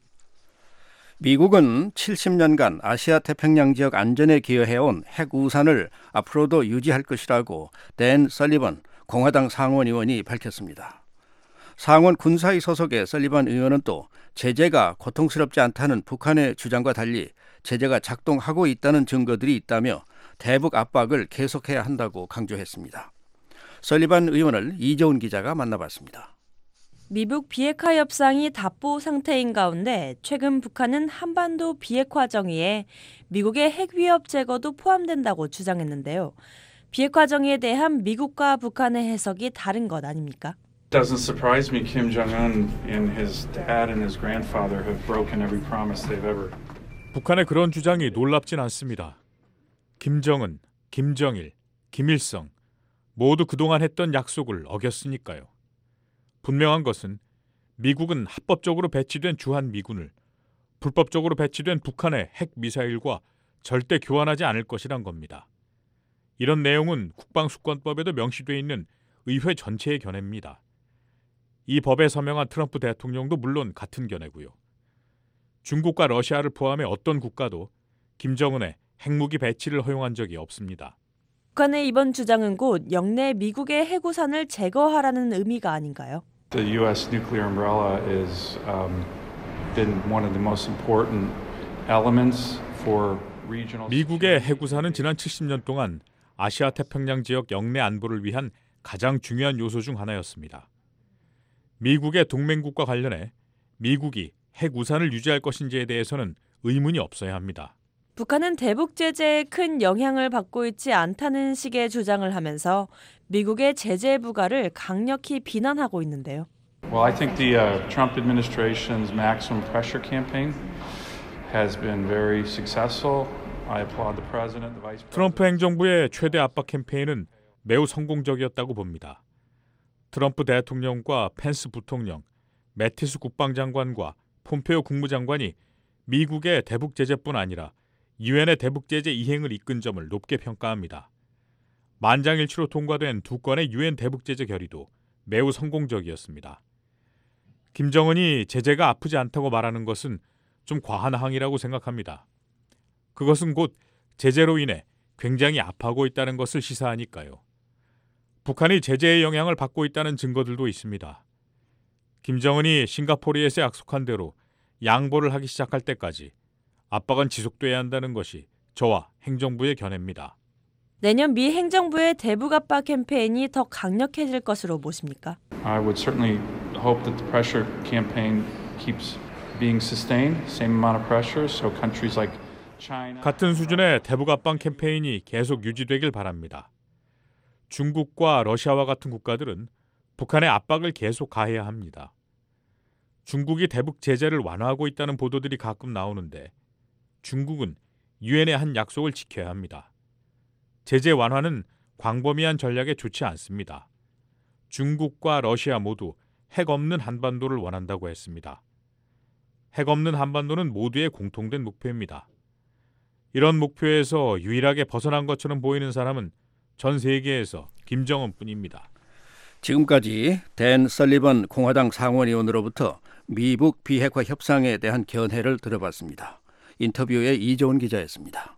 미국은 70년간 아시아 태평양 지역 안전에 기여해온 핵 우산을 앞으로도 유지할 것이라고 댄 설리번 공화당 상원 의원이 밝혔습니다. 상원 군사위 소속의 설리번 의원은 또 제재가 고통스럽지 않다는 북한의 주장과 달리 제재가 작동하고 있다는 증거들이 있다며 대북 압박을 계속해야 한다고 강조했습니다. 설리번 의원을 이재훈 기자가 만나봤습니다. 미북 비핵화 협상이 답보 상태인 가운데 최근 북한은 한반도 비핵화 정의에 미국의 핵 위협 제거도 포함된다고 주장했는데요. 비핵화 정의에 대한 미국과 북한의 해석이 다른 것 아닙니까? Doesn't surprise me. Kim Jong-un and his dad and his grandfather have broken every promise they've ever. 북한의 그런 주장이 놀랍진 않습니다. 김정은, 김정일, 김일성 모두 그동안 했던 약속을 어겼으니까요. 분명한 것은 미국은 합법적으로 배치된 주한미군을 불법적으로 배치된 북한의 핵미사일과 절대 교환하지 않을 것이란 겁니다. 이런 내용은 국방수권법에도 명시되어 있는 의회 전체의 견해입니다. 이 법에 서명한 트럼프 대통령도 물론 같은 견해고요. 중국과 러시아를 포함해 어떤 국가도 김정은의 핵무기 배치를 허용한 적이 없습니다. 북한의 이번 주장은 곧 영내 미국의 해구산을 제거하라는 의미가 아닌가요? The U.S. nuclear umbrella is been one of the most important elements for regional. 미국의 해구산은 지난 70년 동안 아시아 태평양 지역 영내 안보를 위한 가장 중요한 요소 중 하나였습니다. 미국의 동맹국과 관련해 미국이 핵우산을 유지할 것인지에 대해서는 의문이 없어야 합니다. 북한은 대북 제재에 큰 영향을 받고 있지 않다는 식의 주장을 하면서 미국의 제재 부과를 강력히 비난하고 있는데요. Well, I think the Trump administration's maximum pressure campaign has been very successful. I applaud the president, the vice president. 트럼프 행정부의 최대 압박 캠페인은 매우 성공적이었다고 봅니다. 트럼프 대통령과 펜스 부통령, 매티스 국방장관과 폼페오 국무장관이 미국의 대북 제재뿐 아니라 유엔의 대북 제재 이행을 이끈 점을 높게 평가합니다. 만장일치로 통과된 두 건의 유엔 대북 제재 결의도 매우 성공적이었습니다. 김정은이 제재가 아프지 않다고 말하는 것은 좀 과한 항의라고 생각합니다. 그것은 곧 제재로 인해 굉장히 아파하고 있다는 것을 시사하니까요. 북한이 제재의 영향을 받고 있다는 증거들도 있습니다. 김정은이 싱가포르에서 약속한 대로 양보를 하기 시작할 때까지 압박은 지속돼야 한다는 것이 저와 행정부의 견해입니다. 내년 미 행정부의 대북 압박 캠페인이 더 강력해질 것으로 보십니까? I would certainly hope that the pressure campaign keeps being sustained, same amount of pressure, so countries like China. 같은 수준의 대북 압박 캠페인이 계속 유지되길 바랍니다. 중국과 러시아와 같은 국가들은 북한의 압박을 계속 가해야 합니다. 중국이 대북 제재를 완화하고 있다는 보도들이 가끔 나오는데 중국은 유엔의 한 약속을 지켜야 합니다. 제재 완화는 광범위한 전략에 좋지 않습니다. 중국과 러시아 모두 핵 없는 한반도를 원한다고 했습니다. 핵 없는 한반도는 모두의 공통된 목표입니다. 이런 목표에서 유일하게 벗어난 것처럼 보이는 사람은 전 세계에서 김정은뿐입니다. 지금까지 댄 설리번 공화당 상원의원으로부터 미북 비핵화 협상에 대한 견해를 들어봤습니다. 인터뷰에 이재훈 기자였습니다.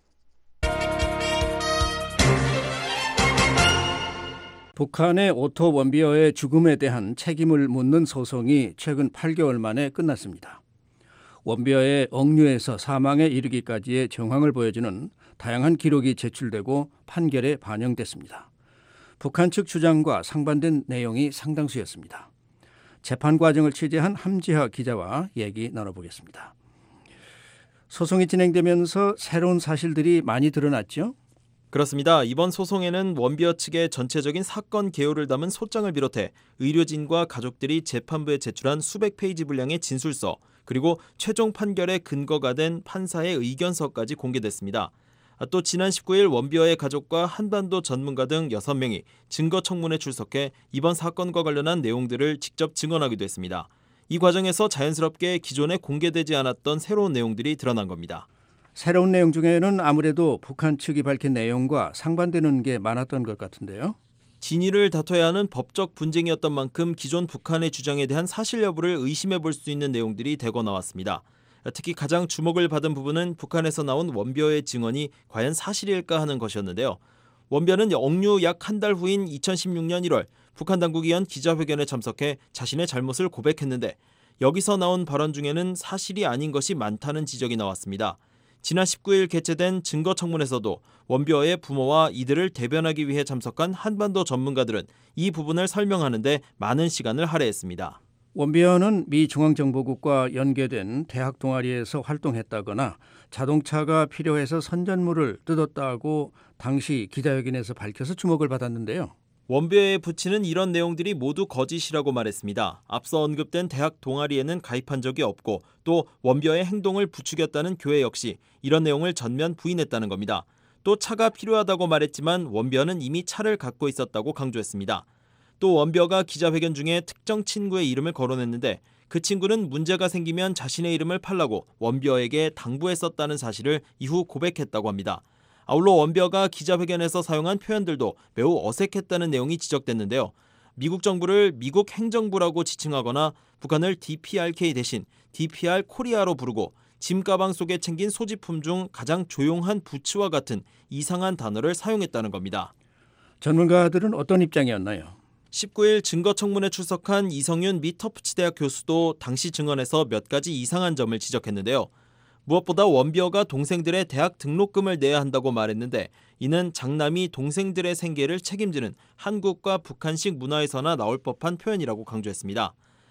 북한의 오토 원비어의 죽음에 대한 책임을 묻는 소송이 최근 8개월 만에 끝났습니다. 원비어의 억류에서 사망에 이르기까지의 정황을 보여주는 다양한 기록이 제출되고 판결에 반영됐습니다. 북한 측 주장과 상반된 내용이 상당수였습니다. 재판 과정을 취재한 함지하 기자와 얘기 나눠보겠습니다. 소송이 진행되면서 새로운 사실들이 많이 드러났죠? 그렇습니다. 이번 소송에는 원비어 측의 전체적인 사건 개요를 담은 소장을 비롯해 의료진과 가족들이 재판부에 제출한 수백 페이지 분량의 진술서, 그리고 최종 판결의 근거가 된 판사의 의견서까지 공개됐습니다. 또 지난 19일 원비어의 가족과 한반도 전문가 등 6명이 증거청문회 출석해 이번 사건과 관련한 내용들을 직접 증언하기도 했습니다. 이 과정에서 자연스럽게 기존에 공개되지 않았던 새로운 내용들이 드러난 겁니다. 새로운 내용 중에는 아무래도 북한 측이 밝힌 내용과 상반되는 게 많았던 것 같은데요. 진위를 다퉈야 하는 법적 분쟁이었던 만큼 기존 북한의 주장에 대한 사실 여부를 의심해 볼 수 있는 내용들이 대거 나왔습니다. 특히 가장 주목을 받은 부분은 북한에서 나온 원비어의 증언이 과연 사실일까 하는 것이었는데요. 원비어는 억류 약 한 달 후인 2016년 1월 북한 당국이 연 기자회견에 참석해 자신의 잘못을 고백했는데 여기서 나온 발언 중에는 사실이 아닌 것이 많다는 지적이 나왔습니다. 지난 19일 개최된 증거청문회에서도 원비어의 부모와 이들을 대변하기 위해 참석한 한반도 전문가들은 이 부분을 설명하는데 많은 시간을 할애했습니다. 원비어는 미 중앙정보국과 연계된 대학 동아리에서 활동했다거나 자동차가 필요해서 선전물을 뜯었다고 당시 기자회견에서 밝혀서 주목을 받았는데요. 원비어에 붙이는 이런 내용들이 모두 거짓이라고 말했습니다. 앞서 언급된 대학 동아리에는 가입한 적이 없고 또 원비어의 행동을 부추겼다는 교회 역시 이런 내용을 전면 부인했다는 겁니다. 또 차가 필요하다고 말했지만 원비어는 이미 차를 갖고 있었다고 강조했습니다. 또 원비어가 기자회견 중에 특정 친구의 이름을 거론했는데 그 친구는 문제가 생기면 자신의 이름을 팔라고 원비어에게 당부했었다는 사실을 이후 고백했다고 합니다. 아울러 원비어가 기자회견에서 사용한 표현들도 매우 어색했다는 내용이 지적됐는데요. 미국 정부를 미국 행정부라고 지칭하거나 북한을 DPRK 대신 DPR 코리아로 부르고 짐 가방 속에 챙긴 소지품 중 가장 조용한 부츠와 같은 이상한 단어를 사용했다는 겁니다. 전문가들은 어떤 입장이었나요? 19일 증거청문회 출석한 이성윤 미 터프츠대학 교수도 당시 증언에서 몇 가지 이상한 점을 지적했는데요. 무엇보다 원비어가 동생들의 대학 등록금을 내야 한다고 말했는데 이는 장남이 동생들의 생계를 책임지는 한국과 북한식 문화에서나 나올 법한 표현이라고 강조했습니다.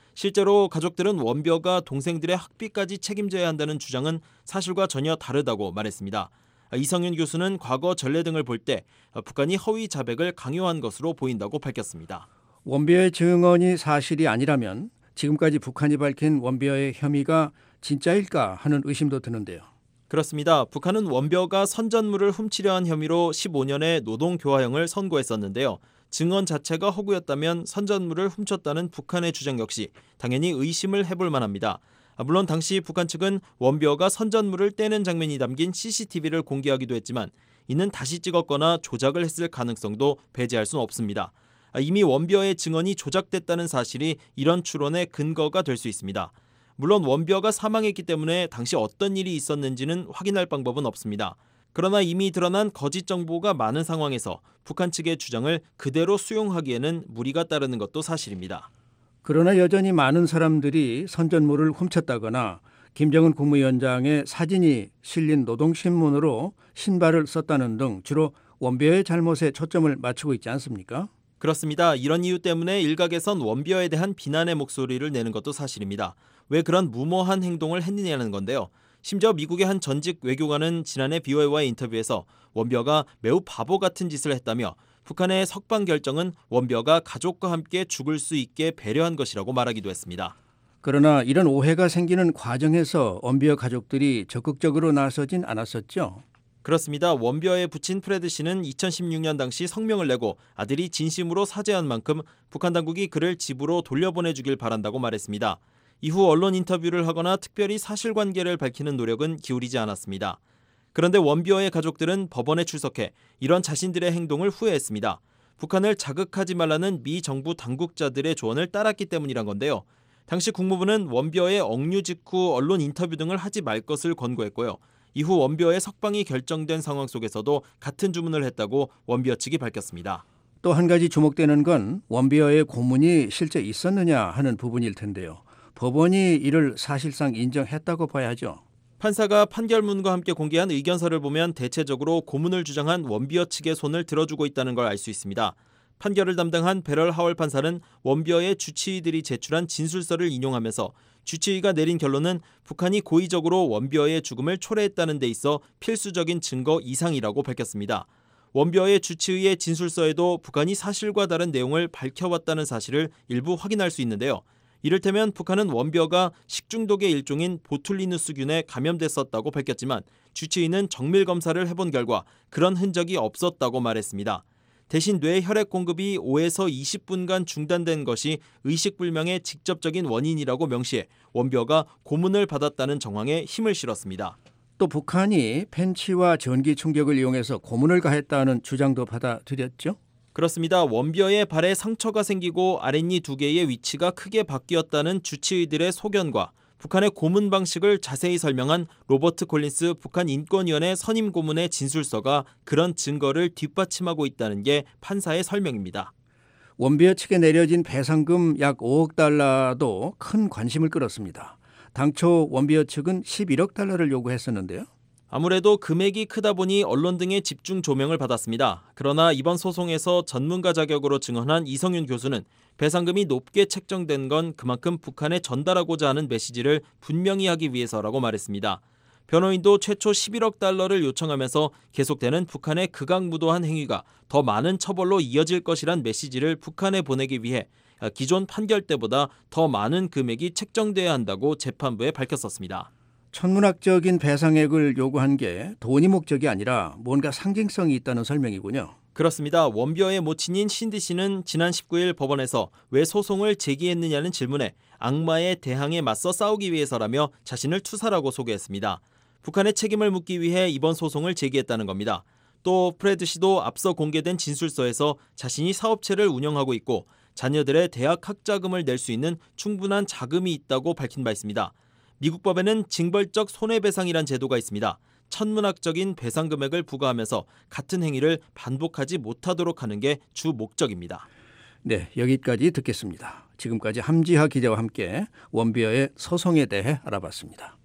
실제로 가족들은 원비어가 동생들의 학비까지 책임져야 한다는 주장은 사실과 전혀 다르다고 말했습니다. 이성윤 교수는 과거 전례 등을 볼 때 북한이 허위 자백을 강요한 것으로 보인다고 밝혔습니다. 원비어의 증언이 사실이 아니라면 지금까지 북한이 밝힌 원비어의 혐의가 진짜일까 하는 의심도 드는데요. 그렇습니다. 북한은 원비어가 선전물을 훔치려 한 혐의로 15년의 노동교화형을 선고했었는데요. 증언 자체가 허구였다면 선전물을 훔쳤다는 북한의 주장 역시 당연히 의심을 해볼 만합니다. 물론 당시 북한 측은 원비어가 선전물을 떼는 장면이 담긴 CCTV를 공개하기도 했지만 이는 다시 찍었거나 조작을 했을 가능성도 배제할 수는 없습니다. 이미 원비어의 증언이 조작됐다는 사실이 이런 추론의 근거가 될 수 있습니다. 물론 원비어가 사망했기 때문에 당시 어떤 일이 있었는지는 확인할 방법은 없습니다. 그러나 이미 드러난 거짓 정보가 많은 상황에서 북한 측의 주장을 그대로 수용하기에는 무리가 따르는 것도 사실입니다. 그러나 여전히 많은 사람들이 선전물을 훔쳤다거나 김정은 국무위원장의 사진이 실린 노동신문으로 신발을 썼다는 등 주로 원비어의 잘못에 초점을 맞추고 있지 않습니까? 그렇습니다. 이런 이유 때문에 일각에선 원비어에 대한 비난의 목소리를 내는 것도 사실입니다. 왜 그런 무모한 행동을 했느냐는 건데요. 심지어 미국의 한 전직 외교관은 지난해 BOA와의 인터뷰에서 원비어가 매우 바보 같은 짓을 했다며 북한의 석방 결정은 원비어가 가족과 함께 죽을 수 있게 배려한 것이라고 말하기도 했습니다. 그러나 이런 오해가 생기는 과정에서 원비어 가족들이 적극적으로 나서진 않았었죠? 그렇습니다. 원비어의 부친 프레드 씨는 2016년 당시 성명을 내고 아들이 진심으로 사죄한 만큼 북한 당국이 그를 집으로 돌려보내주길 바란다고 말했습니다. 이후 언론 인터뷰를 하거나 특별히 사실관계를 밝히는 노력은 기울이지 않았습니다. 그런데 원비어의 가족들은 법원에 출석해 이런 자신들의 행동을 후회했습니다. 북한을 자극하지 말라는 미 정부 당국자들의 조언을 따랐기 때문이란 건데요. 당시 국무부는 원비어의 억류 직후 언론 인터뷰 등을 하지 말 것을 권고했고요. 이후 원비어의 석방이 결정된 상황 속에서도 같은 주문을 했다고 원비어 측이 밝혔습니다. 또 한 가지 주목되는 건 원비어의 고문이 실제 있었느냐 하는 부분일 텐데요. 법원이 이를 사실상 인정했다고 봐야죠. 판사가 판결문과 함께 공개한 의견서를 보면 대체적으로 고문을 주장한 원비어 측의 손을 들어주고 있다는 걸 알 수 있습니다. 판결을 담당한 베럴 하월 판사는 원비어의 주치의들이 제출한 진술서를 인용하면서 주치의가 내린 결론은 북한이 고의적으로 원비어의 죽음을 초래했다는 데 있어 필수적인 증거 이상이라고 밝혔습니다. 원비어의 주치의의 진술서에도 북한이 사실과 다른 내용을 밝혀왔다는 사실을 일부 확인할 수 있는데요. 이를테면 북한은 원비어가 식중독의 일종인 보툴리누스균에 감염됐었다고 밝혔지만 주치의는 정밀 검사를 해본 결과 그런 흔적이 없었다고 말했습니다. 대신 뇌 혈액 공급이 5에서 20분간 중단된 것이 의식불명의 직접적인 원인이라고 명시해 원비어가 고문을 받았다는 정황에 힘을 실었습니다. 또 북한이 펜치와 전기 충격을 이용해서 고문을 가했다는 주장도 받아들였죠? 그렇습니다. 원비어의 발에 상처가 생기고 아랫니 2개의 위치가 크게 바뀌었다는 주치의들의 소견과 북한의 고문 방식을 자세히 설명한 로버트 콜린스 북한 인권위원회 선임 고문의 진술서가 그런 증거를 뒷받침하고 있다는 게 판사의 설명입니다. 원비어 측에 내려진 배상금 약 5억 달러도 큰 관심을 끌었습니다. 당초 원비어 측은 11억 달러를 요구했었는데요. 아무래도 금액이 크다 보니 언론 등의 집중 조명을 받았습니다. 그러나 이번 소송에서 전문가 자격으로 증언한 이성윤 교수는 배상금이 높게 책정된 건 그만큼 북한에 전달하고자 하는 메시지를 분명히 하기 위해서라고 말했습니다. 변호인도 최초 11억 달러를 요청하면서 계속되는 북한의 극악무도한 행위가 더 많은 처벌로 이어질 것이란 메시지를 북한에 보내기 위해 기존 판결 때보다 더 많은 금액이 책정돼야 한다고 재판부에 밝혔었습니다. 천문학적인 배상액을 요구한 게 돈이 목적이 아니라 뭔가 상징성이 있다는 설명이군요. 그렇습니다. 원비어의 모친인 신디 씨는 지난 19일 법원에서 왜 소송을 제기했느냐는 질문에 악마의 대항에 맞서 싸우기 위해서라며 자신을 투사라고 소개했습니다. 북한의 책임을 묻기 위해 이번 소송을 제기했다는 겁니다. 또 프레드 씨도 앞서 공개된 진술서에서 자신이 사업체를 운영하고 있고 자녀들의 대학 학자금을 낼 수 있는 충분한 자금이 있다고 밝힌 바 있습니다. 미국 법에는 징벌적 손해배상이란 제도가 있습니다. 천문학적인 배상 금액을 부과하면서 같은 행위를 반복하지 못하도록 하는 게 주 목적입니다. 네, 여기까지 듣겠습니다. 지금까지 함지하 기자와 함께 원비어의 소송에 대해 알아봤습니다.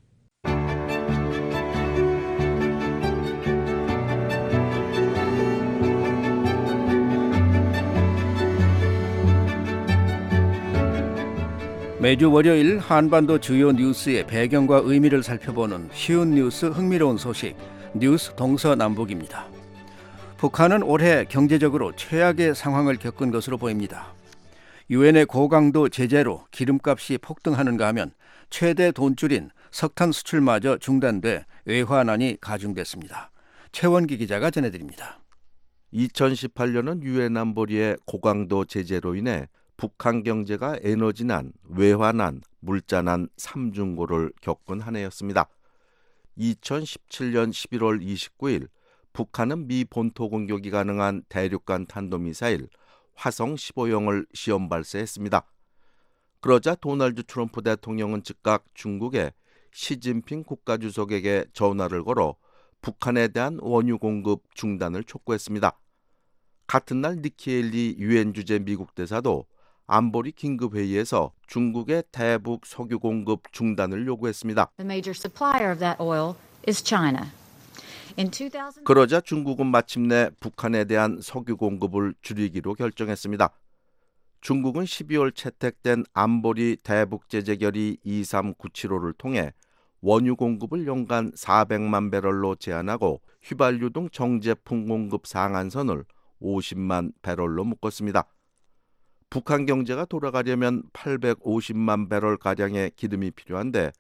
매주 월요일 한반도 주요 뉴스의 배경과 의미를 살펴보는 쉬운 뉴스 흥미로운 소식 뉴스 동서남북입니다. 북한은 올해 경제적으로 최악의 상황을 겪은 것으로 보입니다. 유엔의 고강도 제재로 기름값이 폭등하는가 하면 최대 돈줄인 석탄 수출마저 중단돼 외환난이 가중됐습니다. 최원기 기자가 전해드립니다. 2018년은 유엔 안보리의 고강도 제재로 인해 북한 경제가 에너지난, 외환난, 물자난 3중고를 겪은 한 해였습니다. 2017년 11월 29일 북한은 미 본토 공격이 가능한 대륙간 탄도미사일 화성 15형을 시험 발사했습니다. 그러자 도널드 트럼프 대통령은 즉각 중국의 시진핑 국가주석에게 전화를 걸어 북한에 대한 원유 공급 중단을 촉구했습니다. 같은 날 니키 헤일리 유엔 주재 미국 대사도 안보리 긴급회의에서 중국의 대북 석유 공급 중단을 요구했습니다. The major supplier of that oil is China. 그러자 중국은 마침내 북한에 대한 석유 공급을 줄이기로 결정했습니다. 중국은 12월 채택된 안보리 대북 제재 결의 23975를 통해 원유 공급을 연간 400만 배럴로 제한하고 휘발유 등 정제품 공급 상한선을 50만 배럴로 묶었습니다. 북한 경제가 돌아가려면 850만 배럴가량의 기름이 필요한데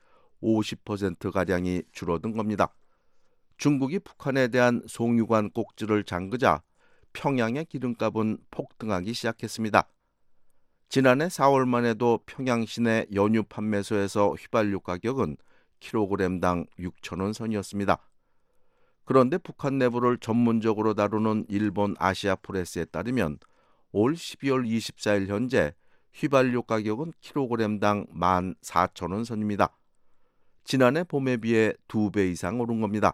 50%가량이 줄어든 겁니다. 중국이 북한에 대한 송유관 꼭지를 잠그자 평양의 기름값은 폭등하기 시작했습니다. 지난해 4월만 해도 평양 시내 연유 판매소에서 휘발유 가격은 킬로그램당 6,000원 선이었습니다. 그런데 북한 내부를 전문적으로 다루는 일본 아시아 프레스에 따르면 올 12월 24일 현재 휘발유 가격은 킬로그램당 14,000원 선입니다. 지난해 봄에 비해 2배 이상 오른 겁니다.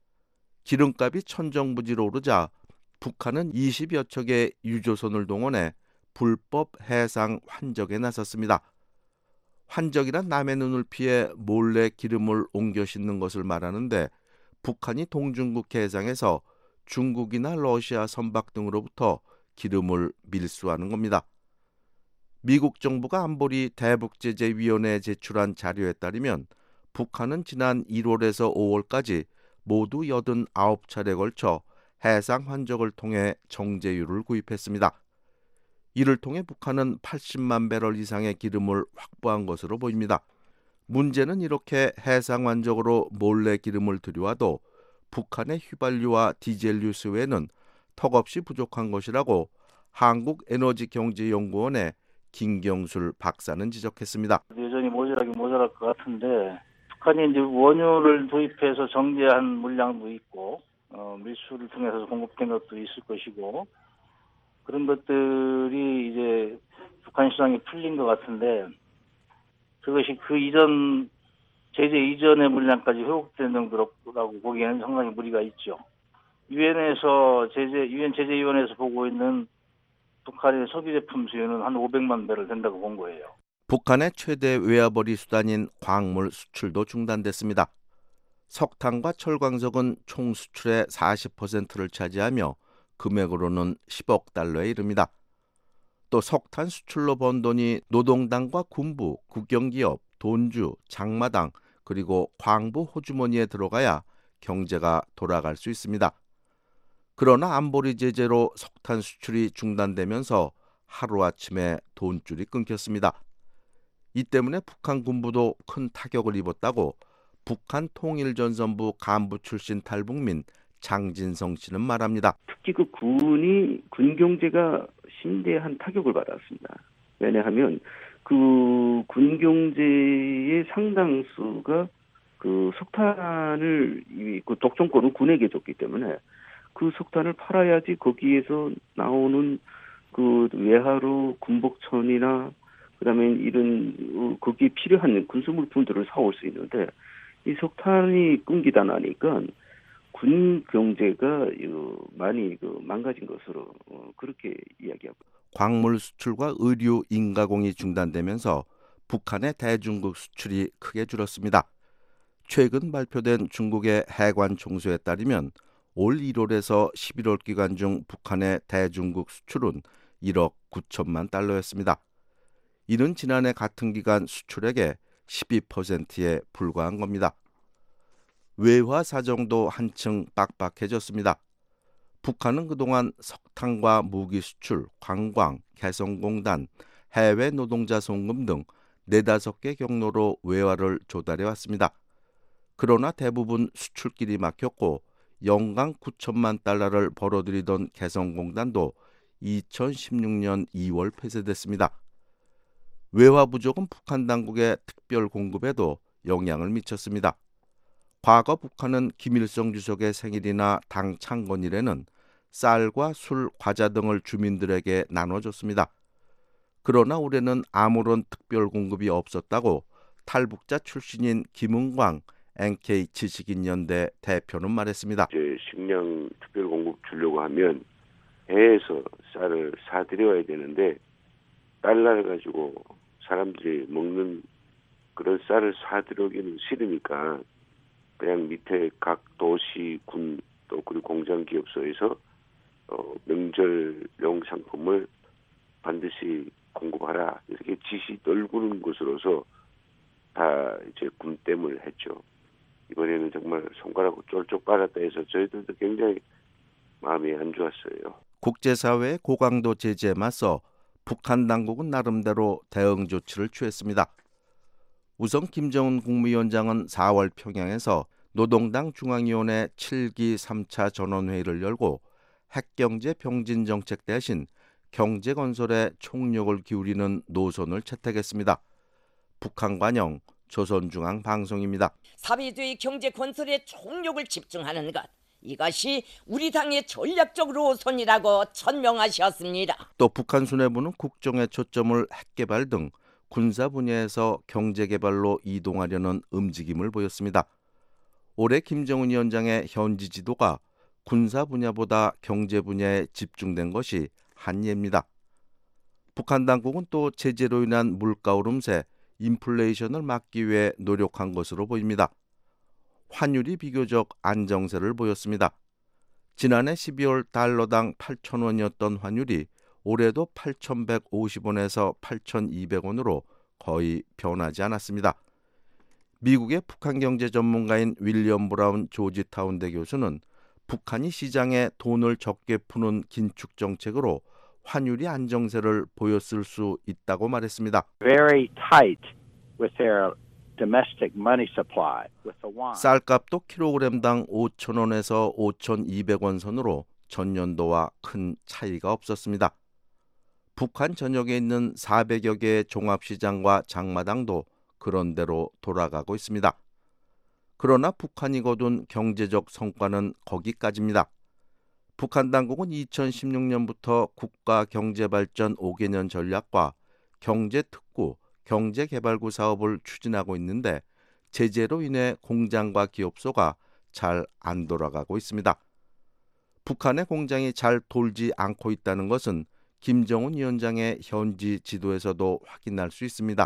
기름값이 천정부지로 오르자 북한은 20여 척의 유조선을 동원해 불법 해상 환적에 나섰습니다. 환적이란 남의 눈을 피해 몰래 기름을 옮겨 싣는 것을 말하는데 북한이 동중국 해상에서 중국이나 러시아 선박 등으로부터 기름을 밀수하는 겁니다. 미국 정부가 안보리 대북제재위원회에 제출한 자료에 따르면 북한은 지난 1월에서 5월까지 모두 89차례에 걸쳐 해상 환적을 통해 정제유를 구입했습니다. 이를 통해 북한은 80만 배럴 이상의 기름을 확보한 것으로 보입니다. 문제는 이렇게 해상 환적으로 몰래 기름을 들여와도 북한의 휘발유와 디젤유 수요에는 턱없이 부족한 것이라고 한국에너지경제연구원의 김경술 박사는 지적했습니다. 여전히 모자라긴 모자랄 것 같은데 북한이 이제 원유를 도입해서 정제한 물량도 있고 밀수를 통해서 공급된 것도 있을 것이고 그런 것들이 이제 북한 시장에 풀린 것 같은데 그것이 그 이전 제재 이전의 물량까지 회복된 정도라고 보기에는 상당히 무리가 있죠. 유엔에서 유엔 제재위원회에서 보고 있는 북한의 석유 제품 수요는 한 500만 배럴 된다고 본 거예요. 북한의 최대 외화벌이 수단인 광물 수출도 중단됐습니다. 석탄과 철광석은 총 수출의 40%를 차지하며 금액으로는 10억 달러에 이릅니다. 또 석탄 수출로 번 돈이 노동당과 군부, 국영기업, 돈주, 장마당 그리고 광부 호주머니에 들어가야 경제가 돌아갈 수 있습니다. 그러나 안보리 제재로 석탄 수출이 중단되면서 하루아침에 돈줄이 끊겼습니다. 이 때문에 북한 군부도 큰 타격을 입었다고 북한 통일전선부 간부 출신 탈북민 장진성 씨는 말합니다. 특히 그 군 경제가 심대한 타격을 받았습니다. 왜냐하면 그 군 경제의 상당수가 그 석탄을 그 독점권을 군에게 줬기 때문에 그 석탄을 팔아야지 거기에서 나오는 그 외화로 군복천이나 그다음에 이런 거기에 필요한 군수물품들을 사올 수 있는데 이 석탄이 끊기다 나니까 군 경제가 많이 망가진 것으로 그렇게 이야기하고. 광물 수출과 의류 인가공이 중단되면서 북한의 대중국 수출이 크게 줄었습니다. 최근 발표된 중국의 해관 총수에 따르면 올 1월에서 11월 기간 중 북한의 대중국 수출은 1억 9천만 달러였습니다. 이는 지난해 같은 기간 수출액의 12%에 불과한 겁니다. 외화 사정도 한층 빡빡해졌습니다. 북한은 그동안 석탄과 무기 수출, 관광, 개성공단, 해외 노동자 송금 등 4-5개 경로로 외화를 조달해 왔습니다. 그러나 대부분 수출길이 막혔고 연간 9천만 달러를 벌어들이던 개성공단도 2016년 2월 폐쇄됐습니다. 외화 부족은 북한 당국의 특별 공급에도 영향을 미쳤습니다. 과거 북한은 김일성 주석의 생일이나 당 창건일에는 쌀과 술, 과자 등을 주민들에게 나눠줬습니다. 그러나 올해는 아무런 특별 공급이 없었다고 탈북자 출신인 김은광 NK지식인연대 대표는 말했습니다. 이제 식량 특별 공급 주려고 하면 해외에서 쌀을 사들여야 되는데 달러를 가지고 사람들이 먹는 그런 쌀을 사들여오기는 싫으니까 그냥 밑에 각 도시, 군, 또 그리고 공장 기업소에서 명절용 상품을 반드시 공급하라 이렇게 지시 널구는 것으로서 다 이제 군땜을 했죠. 이번에는 정말 손가락으로 쫄쫄 빨았다 해서 저희들도 굉장히 마음이 안 좋았어요. 국제사회의 고강도 제재에 맞서 북한 당국은 나름대로 대응 조치를 취했습니다. 우선 김정은 국무위원장은 4월 평양에서 노동당 중앙위원회 7기 3차 전원회의를 열고 핵경제 병진 정책 대신 경제 건설에 총력을 기울이는 노선을 채택했습니다. 북한 관영 조선중앙방송입니다. 사회주의 경제 건설에 총력을 집중하는 것, 이것이 우리 당의 전략적 노선이라고 천명하셨습니다. 또 북한 수뇌부는 국정의 초점을 핵개발 등 군사 분야에서 경제개발로 이동하려는 움직임을 보였습니다. 올해 김정은 위원장의 현지 지도가 군사 분야보다 경제 분야에 집중된 것이 한 예입니다. 북한 당국은 또 제재로 인한 물가 오름세, 인플레이션을 막기 위해 노력한 것으로 보입니다. 환율이 비교적 안정세를 보였습니다. 지난해 12월 달러당 8,000원이었던 환율이 올해도 8,150원에서 8,200원으로 거의 변하지 않았습니다. 미국의 북한 경제 전문가인 윌리엄 브라운 조지타운대 교수는 북한이 시장에 돈을 적게 푸는 긴축 정책으로 환율이 안정세를 보였을 수 있다고 말했습니다. Very tight with their domestic money supply. 쌀값도 킬로그램당 5,000원에서 5,200원 선으로 전년도와 큰 차이가 없었습니다. 북한 전역에 있는 400여 개의 종합시장과 장마당도 그런대로 돌아가고 있습니다. 그러나 북한이 거둔 경제적 성과는 거기까지입니다. 북한 당국은 2016년부터 국가경제발전 5개년 전략과 경제특구, 경제개발구 사업을 추진하고 있는데 제재로 인해 공장과 기업소가 잘 안 돌아가고 있습니다. 북한의 공장이 잘 돌지 않고 있다는 것은 김정은 위원장의 현지 지도에서도 확인할 수 있습니다.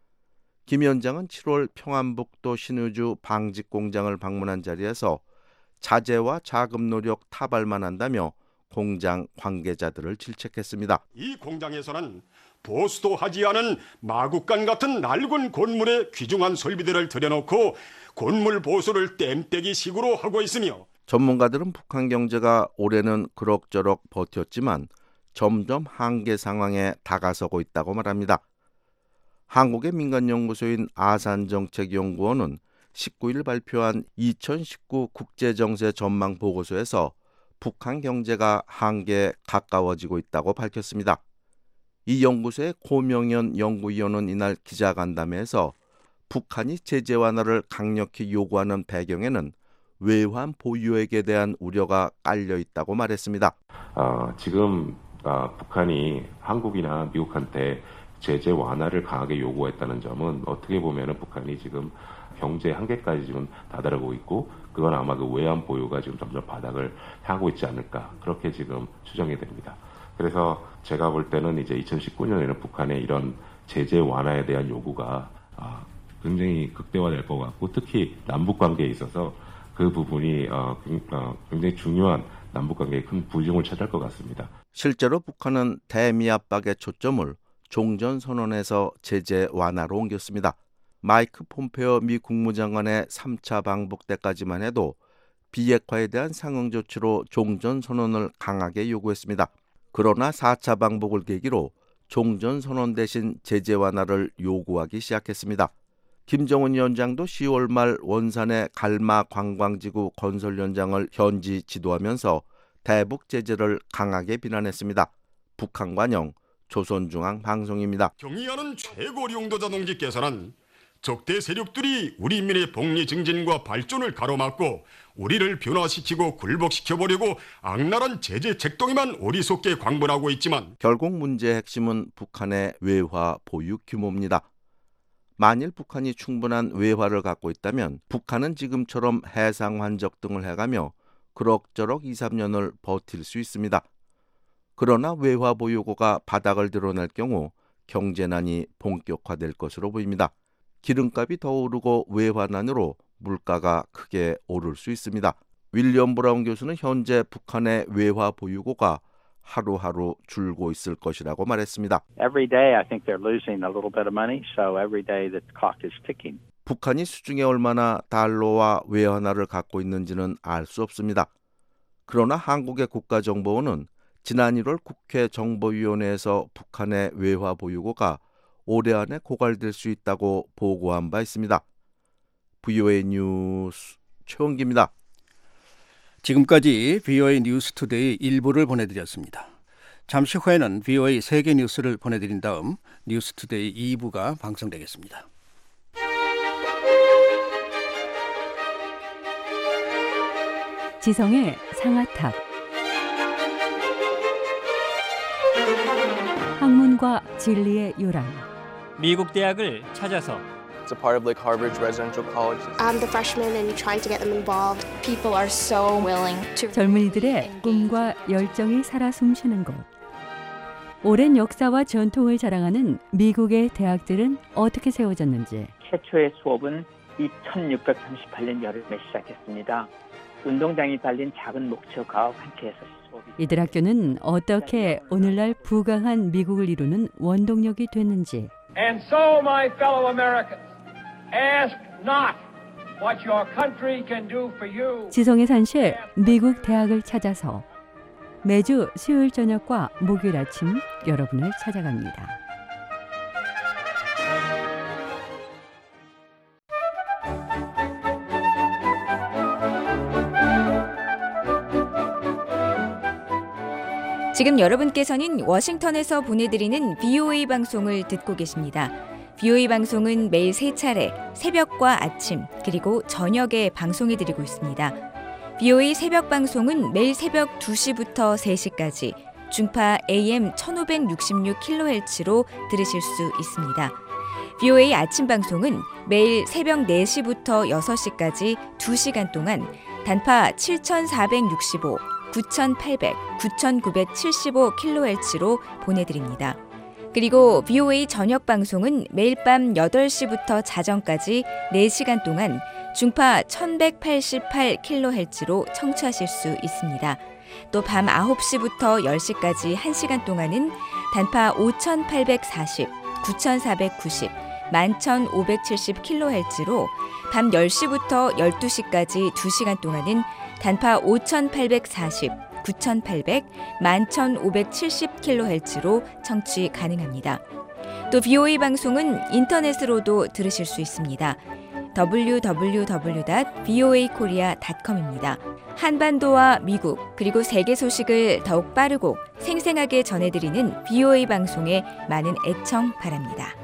김 위원장은 7월 평안북도 신의주 방직 공장을 방문한 자리에서 자재와 자금 노력 타발만 한다며 공장 관계자들을 질책했습니다. 이 공장에서는 보수도 하지 않은 마국간 같은 낡은 곤물에 귀중한 설비들을 들여놓고 곤물 보수를 땜때기 식으로 하고 있으며 전문가들은 북한 경제가 올해는 그럭저럭 버텼지만 점점 한계 상황에 다가서고 있다고 말합니다. 한국의 민간연구소인 아산정책연구원은 19일 발표한 2019 국제정세 전망 보고서에서 북한 경제가 한계에 가까워지고 있다고 밝혔습니다. 이 연구소의 고명현 연구위원은 이날 기자간담회에서 북한이 제재 완화를 강력히 요구하는 배경에는 외환 보유액에 대한 우려가 깔려 있다고 말했습니다. 지금 북한이 한국이나 미국한테 제재 완화를 강하게 요구했다는 점은 어떻게 보면 북한이 지금 경제 한계까지 지금 다다르고 있고 그건 아마 그 외환 보유가 지금 점점 바닥을 향하고 있지 않을까 그렇게 지금 추정이 됩니다. 그래서 제가 볼 때는 이제 2019년에는 북한의 이런 제재 완화에 대한 요구가 굉장히 극대화될 것 같고 특히 남북 관계에 있어서 그 부분이 굉장히 중요한 남북 관계에 큰 부종을 차지할 것 같습니다. 실제로 북한은 대미 압박의 초점을 종전선언에서 제재 완화로 옮겼습니다. 마이크 폼페오 미 국무장관의 3차 방북 때까지만 해도 비핵화에 대한 상응 조치로 종전선언을 강하게 요구했습니다. 그러나 4차 방북을 계기로 종전선언 대신 제재 완화를 요구하기 시작했습니다. 김정은 위원장도 10월 말 원산의 갈마 관광지구 건설 현장을 현지 지도하면서 대북 제재를 강하게 비난했습니다. 북한관영 조선중앙방송입니다. 경의하는 최고 용도자 동지께서는 적대 세력들이 우리 민의 복리 증진과 발전을 가로막고 우리를 변화시키고 굴복시켜보려고 악랄한 제재 책동에만 어리석게 광분하고 있지만 결국 문제의 핵심은 북한의 외화 보유 규모입니다. 만일 북한이 충분한 외화를 갖고 있다면 북한은 지금처럼 해상 환적 등을 해가며 그럭저럭 2, 3년을 버틸 수 있습니다. 그러나 외화 보유고가 바닥을 드러낼 경우 경제난이 본격화될 것으로 보입니다. 기름값이 더 오르고 외환난으로 물가가 크게 오를 수 있습니다. 윌리엄 브라운 교수는 현재 북한의 외화 보유고가 하루하루 줄고 있을 것이라고 말했습니다. Every day I think they're losing a little bit of money, so every day the clock is ticking. 북한이 수중에 얼마나 달러와 외환화를 갖고 있는지는 알 수 없습니다. 그러나 한국의 국가정보원은 지난 1월 국회 정보위원회에서 북한의 외화 보유고가 올해 안에 고갈될 수 있다고 보고한 바 있습니다. VOA 뉴스 최원기입니다. 지금까지 VOA 뉴스투데이 1부를 보내드렸습니다. 잠시 후에는 VOA 세계 뉴스를 보내드린 다음 뉴스투데이 2부가 방송되겠습니다. 지성의 상아탑 학문과 진리의 요람 미국 대학을 찾아서 It's a part of like Harvard's residential college. I'm the freshman and trying to get them involved. People are so willing to. 젊은이들의 꿈과 열정이 살아 숨쉬는 곳. 오랜 역사와 전통을 자랑하는 미국의 대학들은 어떻게 세워졌는지. 최초의 수업은 2638년 여름에 시작했습니다. 운동장이 달린 작은 목초 가옥 한 채에서 수업이. 이들 학교는 어떻게 오늘날 부강한 미국을 이루는 원동력이 됐는지. And so, my fellow Americans, ask not what your country can do for you. 지성의 산실 미국 대학을 찾아서 매주 수요일 저녁과 목요일 아침 여러분을 찾아갑니다. 지금 여러분께서는 워싱턴에서 보내드리는 VOA 방송을 듣고 계십니다. VOA 방송은 매일 3차례 새벽과 아침 그리고 저녁에 방송해드리고 있습니다. VOA 새벽 방송은 매일 새벽 2시부터 3시까지 중파 AM 1566kHz로 들으실 수 있습니다. VOA 아침 방송은 매일 새벽 4시부터 6시까지 2시간 동안 단파 7465, 9800, 9975kHz로 보내드립니다. 그리고 VOA 저녁 방송은 매일 밤 8시부터 자정까지 4시간 동안 중파 1188kHz로 청취하실 수 있습니다. 또 밤 9시부터 10시까지 1시간 동안은 단파 5840, 9490, 11570kHz로 밤 10시부터 12시까지 2시간 동안은 단파 5840, 9800, 11570kHz로 청취 가능합니다. 또 VOA 방송은 인터넷으로도 들으실 수 있습니다. www.voakorea.com입니다. 한반도와 미국 그리고 세계 소식을 더욱 빠르고 생생하게 전해드리는 VOA 방송에 많은 애청 바랍니다.